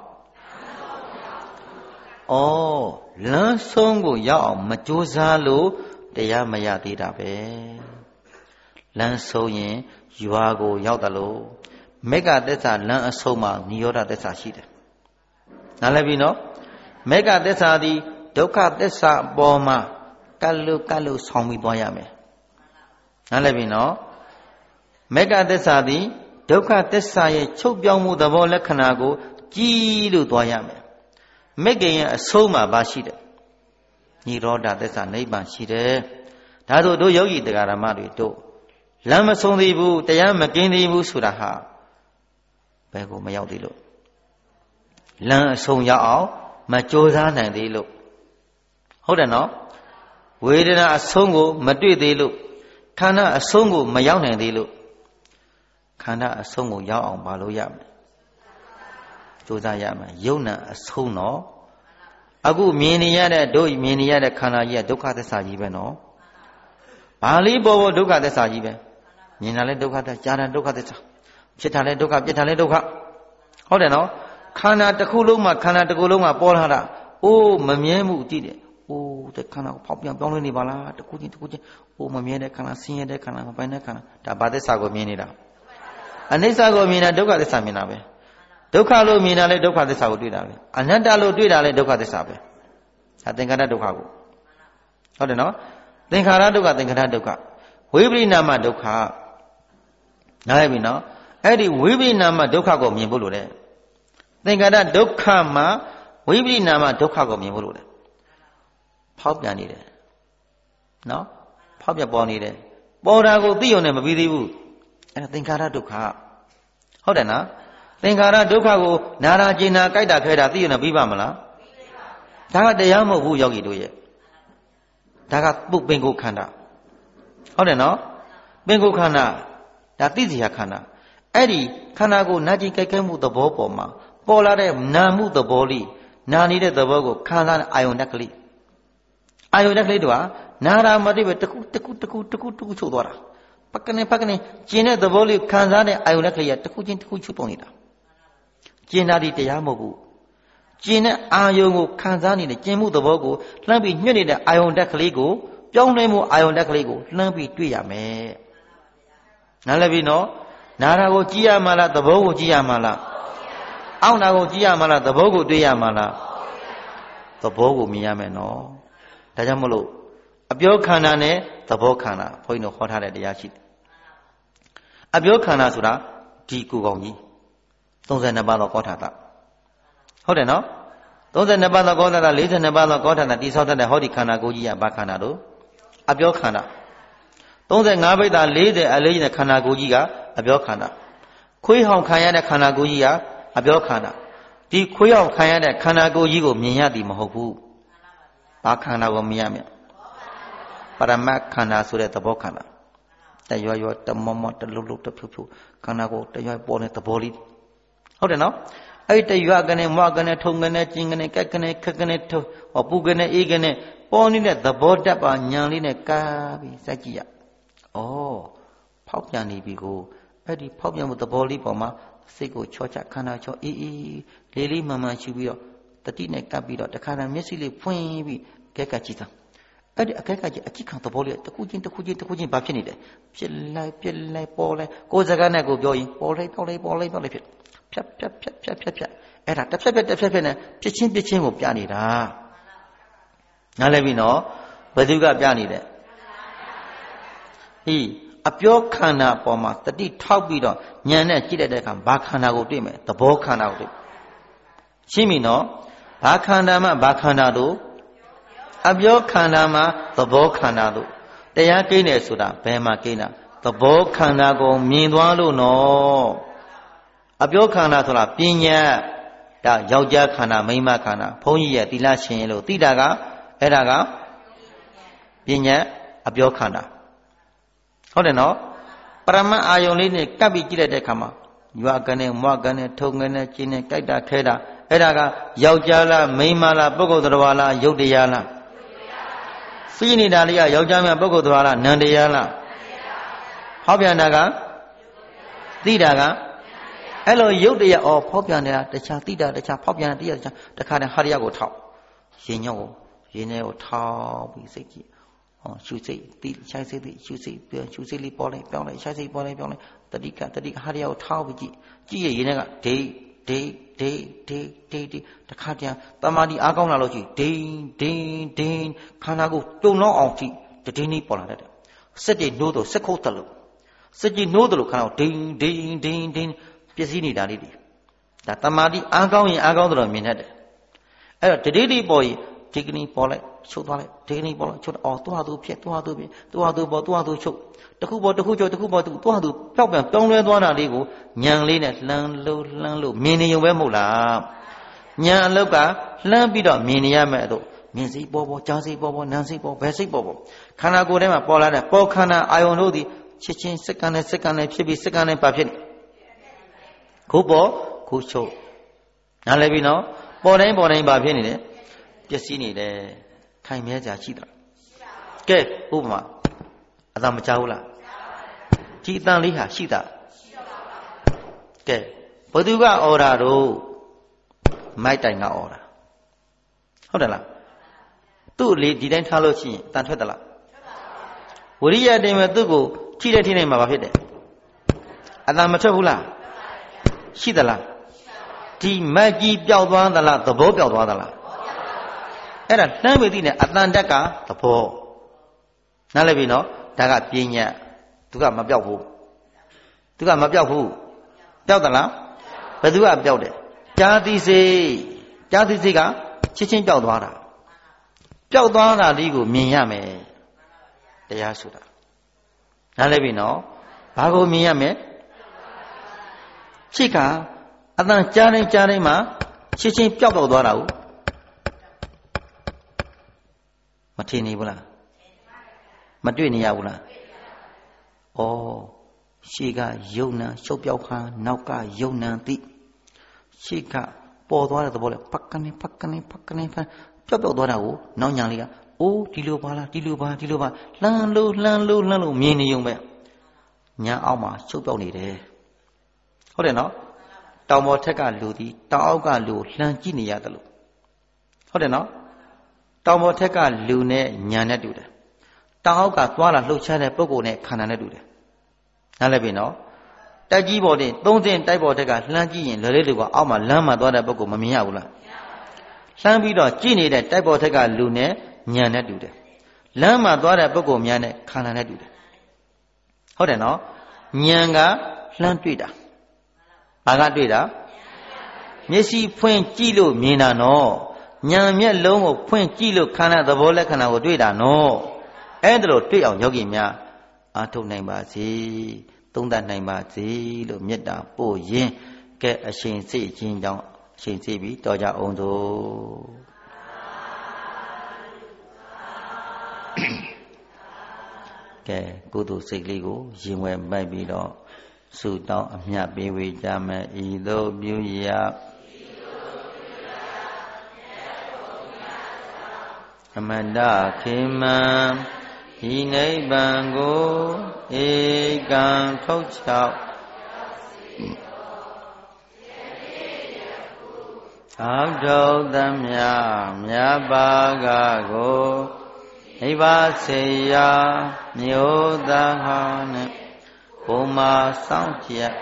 ဩလမ်းဆုံးကိုရောက်အောင်မကြိုးစားလို့တရားမရသေးတာပဲလမ်းဆုံးရင်ရွာကိုရောက်တယ်လို့မေဃသစ္စာလမ်းအဆုံးမှာနိရောဓသစ္စာရှိတယ်နားလည်ပြီနော်မေဃသစ္စာသည်ဒုက္ခသစ္စာအပေါ်မှာကတ်လို့ကတ်လို့ဆောင်းပြီးသွားရမယ်နားလည်ပြီနော်မေဃသစ္စာသည်ဒုက္ခသစ္စာရဲ့ချုပ်ပြောင်းမှုသဘောလက္ခဏာကိုကြည်လို့သွားရမယ်မေဃရဲ့အဆုံးမှာပါရှိတယ်နိရောဓသစ္စာနိဗ္ဗာန်ရှိတယ်ဒါဆိုတို့ယောဂီတရားဓမ္မတွေတို့လမ်းမဆုံးသေးဘူးတရားမကင်းသေးဘူးဆိုတာဟာဘယ်ကိုမရောက်သေးလို့လမ်းအဆုံးရောက်အောင်မကြိုးစားနိုင်သေးလို့ဟုတ်တယ်နော်ဝေဒနာအဆုံးကိုမတွေ့သေးလို့ခန္ဓာအဆုံးကိုမရောက်နိုင်သေးလို့ခန္ဓာအဆုံးကိုရောက်အောင်မလုပ်ရမယ်ကြိုးစားရမယ်ယုံနာအဆုံးတော့အခုမြင်နေရတဲ့တို့မြင်နေရတဲ့ခန္ဓာကြီးကဒုက္ခသစ္စာကြီးပဲနော်ဘာလေးပေါ်ပေါ်ဒုက္ခသစ္စာကြီးပဲမြင်တာလဲဒုက္ခသစ္စာကြားတာဒုက္ခသစ္စာဖြစ်တာလဲဒုက္ခပြစ်တာလဲဒုက္ခဟုတ်တယ်နော်ခန္ဓာတစ်ခုလုံးမှာခန္ဓာတစ်ခုလုံးမှာပေါ်လာတာအိုးမမြဲမှုကြည့်တယ်အိုးတဲ့ခန္ဓာကိုဖောက်ပြန်ပြောင်းလဲနေပါလားတစ်ခုချင်းတစ်ခုချင်းအိုးမမြဲတဲ့ခန္ဓာဆင်းရဲတဲ့ခန္ဓာမပိုင်တဲ့ခန္ဓာဒါဘာသစ္စာကိုမြင်နေတာအနိစ္စကိုမြင်တာဒုက္ခသစ္စာမြင်တာပဲဒုက္ခလို့မြင်တာလဲဒုက္ခသစ္စာကိုတွေ့တာပဲအနတ္တလို့တွေ့တာလဲဒုက္ခသစ္စာပဲဒါသင်္ခါရဒုက္ခကိုဟုတ်တယ်နော်သင်္ခါရဒုက္ခသင်္ခါရဒုက္ခဝိပရိနာမဒုက္ခနားလည်ပြီနော်အဲ့ဒီဝိပရိနာမဒုက္ခကိုမြင်ဖို့လိုတယ်သင်္ခါရဒုက္ခမှာဝိပရိနာမဒုက္ခကိုမြင်ဖို့လိုတယ်ဖောက်ပြန်နေတယ်နော်ဖောက်ပြန်ပေါ်နေတယ်ပေါ်တာကိုသိုံနဲ့မပြီးသေးဘူးအဲ့ဒါသင်္ခါရဒုက္ခဟုတ်တယ်နော်သင်္ခါရဒုက္ခကိုနာရာကျင်နာကြိုက်တာခဲတာသိုံနဲ့ပြီးပါမလားဒါကတရားမဟုတ်ဘူးယောဂီတို့ရဲ့ဒါကပုပင်ကိုခန္ဓာဟုတ်တယ်နော်ပင်ကိုခန္ဓာဒါသိစီရခန္ဓာအဲ့ဒီခန္ဓာကိုနာကျင်ကြိုက်ခဲမှုသဘောပေါ်မှာပေါ်လာတဲ့နာမှုသဘောလေးနာနေတဲ့သဘောကိုခန္ဓာအာယုန်တက်ကလေးအာယုန်တက်ကလေးတို့ဟာနာရာမတိပဲတခုတခုတခုတခုတခုချုပ်သွားတာပကနေပကနေကျင်တဲ့သဘောလေးခံစားတဲ့အာယုန်တက်ကလေးကတခုချင်းတခုချုပ်ပုံနေတာကျင်တာဒီတရားမဟုတ်ဘူးကျင်တဲ့အာယုန်ကိုခံစားနေတဲ့ကျင်မှုသဘောကိုလှမ်းပြီးညှက်နေတဲ့အာယုန်တက်ကလေးကိုပြောင်းလဲမှုအာယုန်တက်ကလေးကိုလှမ်းပြီးတွေ့ရမယ်နားလည်ပြီနော်နာရာကိုကြည့်ရမှာလားသဘောကိုကြည့်ရမှာလားအောင့်တာကိုကြည့်ရမှာလားသဘောကိုတွေ့ရမှာလားသဘောကိုမြင်ရမယ်နော်ဒါကြောင့်မလို့အပြောခန္ဓာနဲ့သဘောခန္ဓာဘုန်းကြီးတို့ဟောထားတဲ့တရားရှိတယ်အပြောခန္ဓာဆိုတာဒီကိုယ်ကောင်ကြီးသုံးဆယ်နှစ်ပါးသောကောဋ္ဌာတဟုတ်တယ်နော်သုံးဆယ်နှစ်ပါးသောကောဋ္ဌာတလေးဆယ်နှစ်ပါးသောကောဋ္ဌာတတိဆောက်တဲ့ဟောဒီခန္ဓာကိုယ်ကြီးကဘာခန္ဓာတို့အပြောခန္ဓာသုံးဆယ်ငါးပိဋ္ဌာလေးဆယ်အလေးနဲ့ခန္ဓာကိုယ်ကြီးကအပြောခန္ဓာခွေးဟောင်ခံရတဲ့ခန္ဓာကိုယ်ကြီးကအပြောခန္ဓာဒီခွေးဟောင်ခံရတဲ့ခန္ဓာကိုယ်ကြီးကိုမြင်ရသည်မဟုတ်ဘူးဘာခန္ဓာကိုမြင်ရမလဲပရမတ်ခန္ဓာဆိုတဲ့သဘောခန္ဓာတရွရွတမောမောတလုတ်လုတ်တဖြူဖြူခန္ဓာကိုတရွပေါ်တဲ့သဘောလေးဟုတ်တယ်နော်အဲ့တရွကနေမွားကနေထုံကနေကျင်ကနေကက်ကနေခက်ကနေထုဟောပူကနေအေးကနေပေါ်နေတဲ့သဘောတတ်ပါညာလေးနဲ့ကားပြီးစိုက်ကြည့်ရဩဖောက်ပြန်နေပြီကိုအဲ့ဒီဖောက်ပြန်မှုသဘောလေးပေါ်မှာစိတ်ကိုချောချခန္ဓာချောအေးအေးလေးလေးမှန်မှန်ရှုပြီးတော့တတိနဲ့ကပ်ပြီးတော့တခါတည်းမျက်စိလေးဖွင့်ပြီးကဲကကြည့်တာအဲ့ဒီအကဲကကြည့်အကြည့်ခံသဘောလေးတစ်ခုချင်းတစ်ခုချင်းတစ်ခုချင်းဘာဖြစ်နေလဲဖြစ်လိုက်ပြစ်လိုက်ပေါ်လိုက်ကိုယ်စကားနဲ့ကိုပြောရင်ပေါ်လိုက်ပေါ်လိုက်ပေါ်လိုက်ပေါ်လိုက်ဖြစ်ဖြတ်ဖြတ်ဖြတ်ဖြတ်ဖြတ်ဖြတ်အဲ့ဒါတစ်ဖြတ်ဖြတ်တစ်ဖြတ်ဖြတ်နဲ့ဖြစ်ချင်းဖြစ်ချင်းကိုပြနေတာနားလည်ပြီနော်ဘယ်သူကပြနေတယ်ဟီအပြောခန္ဓာပေါ်မှာတတိထောက်ပြီးတော့ဉာဏ်နဲ့ကြည့်လိုက်တဲ့အခါဘာခန္ဓာကိုတွေ့မယ်သဘောခန္ဓာကိုတွေ့ရှင်းပြီနော်ဘာခန္ဓာမှဘာခန္ဓာတို့အပြောခန္ဓာမှာသဘောခန္ဓာတို့တရားကိန်းတယ်ဆိုတာဘယ်မှာကိန်းတာ the book khanda go mindwalu no. Abyo khanda thola pinya da yauja khanda maima khanda phonji ye tila shin lo tita ga eda ga pinya abyo khanda. ဟုတ်တယ်နော်ပရမတ်အာယုံလေးနဲ့ကပ်ပြီးကြည့်လိုက်တဲ့အခါမှာရွာကနေမွားကနေထုံကနေကျင်းနေကြိုက်တာခဲတာအဲ့ဒါကယောက်ျားလားမိန်းမလားပုဂ္ဂိုလ်တော်လားယုတ်တရားလားစီးနေတာလေးကယောက်ျားများပုဂ္ဂိုလ်တော်လားနန္တရားလားဟောပြန်တာကသိတာကအဲ့လိုယုတ်တရားအော်ဖောက်ပြန်နေတာတခြားသိတာတခြားဖောက်ပြန်တရားတခြားတခါတည်းဟာရရကိုထောက်ရင်ညောကိုရင်ထဲကိုထောက်ပြီးစိတ်ကြည့်ရှုစိတ်တိရှိုက်စိတ်တိရှုစိတ်ပြောရှုစိတ်လေးပေါ်လိုက်ပြောင်းလိုက်ရှိုက်စိတ်ပေါ်လိုက်ပြောင်းလိုက်တတိကတတိဟာရရကိုထောက်ပြီးကြည့်ကြည့်ရရင်ကဒိတ်ဒိတ်ဒိတ်ဒိတ်ဒိတ်ဒိတ်တခါတည်းတမာတိအားကောင်းလာလို့ကြည့်ဒိန်ဒိန်ဒိန်ခန္ဓာကိုတုံလောက်အောင်ကြည့်တဒိန်လေးပေါ်လာတဲ့စက်တွေနိုးတော့စက်ခုတ်တယ်လို့စက်ကြီးနိုးတယ်လို့ခန္ဓာကိုဒိန်ဒိန်ဒိန်ဒိန်ပျက်စီးနေတာလေးတွေဒါတမာတိအားကောင်းရင်အားကောင်းတယ်လို့မြင်တတ်တယ်အဲ့တော့တဒိတ်လေးပေါ်ရင်ဒီကနေ့ပေါ်လိုက်ချုပ်သွားလိုက်ဒီကနေ့ပေါ်လိုက်ချုပ်အော်သူ့ဟာသူဖြစ်သူ့ဟာသူဖြစ်သူ့ဟာသူပေါ်သူ့ဟာသူချုပ်တခုပေါ်တခုချုပ်တခုပေါ်သူ့ဟာသူပျောက်ပြန်ပြောင်းလဲသွားတာလေးကိုညံလေးနဲ့လှမ်းလို့လှမ်းလို့မြင်နေရုံပဲမဟုတ်လားညံအလုတ်ကလှမ်းပြီးတော့မြင်နေရမယ်အဲ့တော့မြင်စိတ်ပေါ်ပေါ်ကြားစိတ်ပေါ်ပေါ်နားစိတ်ပေါ်ဘယ်စိတ်ပေါ်ပေါ်ခန္ဓာကိုယ်ထဲမှာပေါ်လာတဲ့ပေါ်ခန္ဓာအာယုံတို့သည်ချက်ချင်းစက္ကန့်နဲ့စက္ကန့်နဲ့ဖြစ်ပြီးစက္ကန့်နဲ့ပါဖြစ်နေခုပေါ်ခုချုပ်နားလည်ပြီနော်ပေါ်တိုင်းပေါ်တိုင်းပါဖြစ်နေတယ်ပျက်စီးနေတယ်ခိုင်မြဲကြရှိတာကဲဥပမာအသာမကြောက်လားဒီအတန်လေးဟာရှိတာကဲဘသူကအော်တာတော့မိုက်တိုင်ကအော်တာဟုတ်တယ်လားသူ့လေဒီတိုင်းထားလို့ရှိရင်တန်ထွက်သလားဝိရိယတင်မဲ့သူ့ကိုထိတဲ့ထိနေမှာဘာဖြစ်တယ်အသာမထွက်ဘူးလားရှိသလားဒီမက်ကြီးပျောက်သွားသလားသဘောပျောက်သွားသလားအဲ့ဒါလှမ်းပြီးသိနေအတန်တက်ကသဘောနားလည်ပြီနော်ဒါကပညာသူကမပြောက်ဘူးသူကမပြောက်ဘူးပျောက်သလားဘယ်သူကပျောက်တယ်ကြာတိစိတ်ကြာတိစိတ်ကချင်းချင်းပျောက်သွားတာပျောက်သွားတာလေးကိုမြင်ရမယ်တရားဆိုတာနားလည်ပြီနော်ဘာကိုမြင်ရမယ်ဖြစ်ကအတန်ကြားတိုင်းကြားတိုင်းမှာချင်းချင်းပျောက်တော့သွားတာကိုမထင်နေဘူးလားမတွေ့နေရဘူးလားဩရှေ့ကယုံနံရှုပ်ပြောက်ခါနောက်ကယုံနံသိရှေ့ကပေါ်သွားတဲ့သဘောလဲဖက်ကနေဖက်ကနေဖက်ကနေဖက်ပျောက်ပျောက်သွားတာကိုနောက်ညာလေးကအိုးဒီလိုပါလားဒီလိုပါဒီလိုပါလှမ်းလို့လှမ်းလို့လှမ်းလို့မြင်နေုံပဲညာအောက်မှာရှုပ်ပြောက်နေတယ်ဟုတ်တယ်နော်တောင်ပေါ်ထက်ကလူဒီတောင်အောက်ကလူလှမ်းကြည့်နေရတယ်လို့ဟုတ်တယ်နော်တောင်ပေါ်ထက်ကလူနဲ့ညာနဲ့တူတယ်တောင်အောက်ကသွားလာလှုပ်ရှားတဲ့ပုဂ္ဂိုလ်နဲ့ခန္ဓာနဲ့တူတယ်နားလည်ပြီနော်တက်ကြီးပေါ်တင်သုံးတင်တိုက်ပေါ်ထက်ကလှမ်းကြည့်ရင်လွယ်လေးလူကအောက်မှာလမ်းမှာသွားတဲ့ပုဂ္ဂိုလ်မမြင်ရဘူးလားလှမ်းပြီးတော့ကြည့်နေတဲ့တိုက်ပေါ်ထက်ကလူနဲ့ညာနဲ့တူတယ်လမ်းမှာသွားတဲ့ပုဂ္ဂိုလ်များနဲ့ခန္ဓာနဲ့တူတယ်ဟုတ်တယ်နော်ညာကလှမ်းတွေ့တာဘာကတွေ့တာမျက်စိဖွင့်ကြည့်လို့မြင်တာနော်ညာမျက်လုံးကိုဖွင့်ကြည့်လို့ခန္ဓာသဘောလက္ခဏာကိုတွေ့တာနော်အဲ့ဒါလို့တွေ့အောင်ယောဂီများအားထုတ်နိုင်ပါစေသုံးသပ်နိုင်ပါစေလို့မေတ္တာပို့ရင်းကဲအရှင်စိတ်ချင်းကြောင့်အရှင်စိတ်ပြီးတော်ကြအောင်သို့ကဲကုသိုလ်စိတ်လေးကိုရင်ဝယ်ပိုက်ပြီးတော့ဆုတောင်းအမြတ်ပေးဝေကြမယ်ဤသို့ပြုရအမန္တခေမံဤနိဗ္ဗာန်ကိုဧကံထုတ်ချောက်အောက်ထုတ်သမျှမြတ်ပါကကိုနိဗ္ဗာန်စေရာမြို့သားဟာနဲ့ဘုံမာစောင့်ကြက်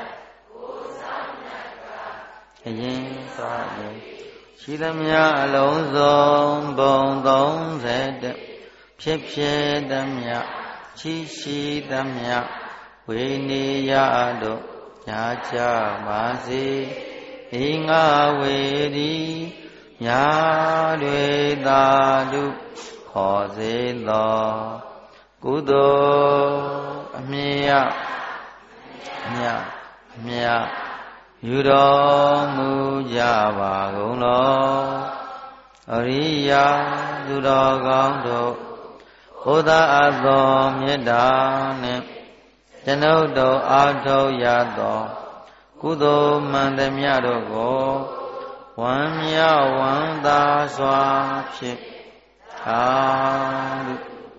အရင်စွာနေရှိသမျှအလုံးစုံဘုံသုံးဆယ်တဖြစ်ဖြစ်သမျှရှိရှိသမျှဝိနိယတို့ညာကြပါစေဤငါဝေဒီညာတွေသာဓုခေါ်စေသောကုသိုလ်အမြတ်မြတ်မြတ်ယူတော်မူကြပါကုန်လောအရိယာသူတော်ကောင်းတို့ဘုရားအသောမေတ္တာနှင့်ကျွန်ုပ်တို့အားထုတ်ရသောကုသိုလ်မှန်သမျှတို့ကိုဝမ်းမြောက်ဝမ်းသာစွာဖြင့်အာလု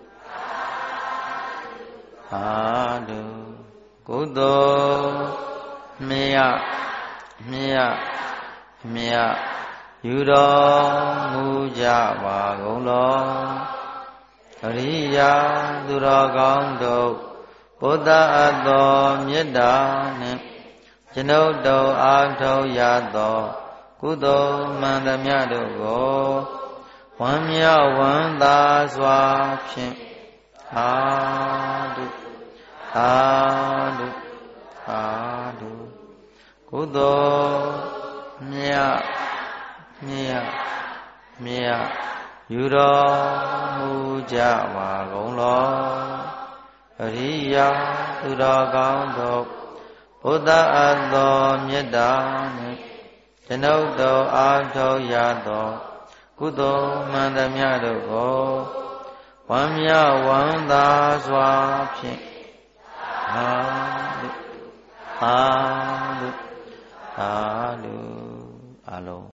အာလုကုသိုလ်မြတ်မြတ်မြတ်ယူတော်မူကြပါကုန်လောအရိယာသူတော်ကောင်းတို့ဘုရားအသောမေတ္တာနှင့်ကျွန်ုပ်တို့အားထုတ်ရသောကုသိုလ်မှန်သမျှတို့ကိုဝမ်းမြောက်ဝမ်းသာစွာဖြင့်အာတုအာတုအာတုကုသိုလ်မြတ်မြတ်မြတ်ယူတော်မူကြပါကုန်လောအရိယာသူတော်ကောင်းတို့ဘုရားအသောမေတ္တာနှင့်ကျွန်ုပ်တို့အားထုတ်ရသောကုသိုလ်မှန်သမျှတို့ကိုဝမ်းမြောက်ဝမ်းသာစွာဖြင့်အာလုအာလုအာလုအလုံး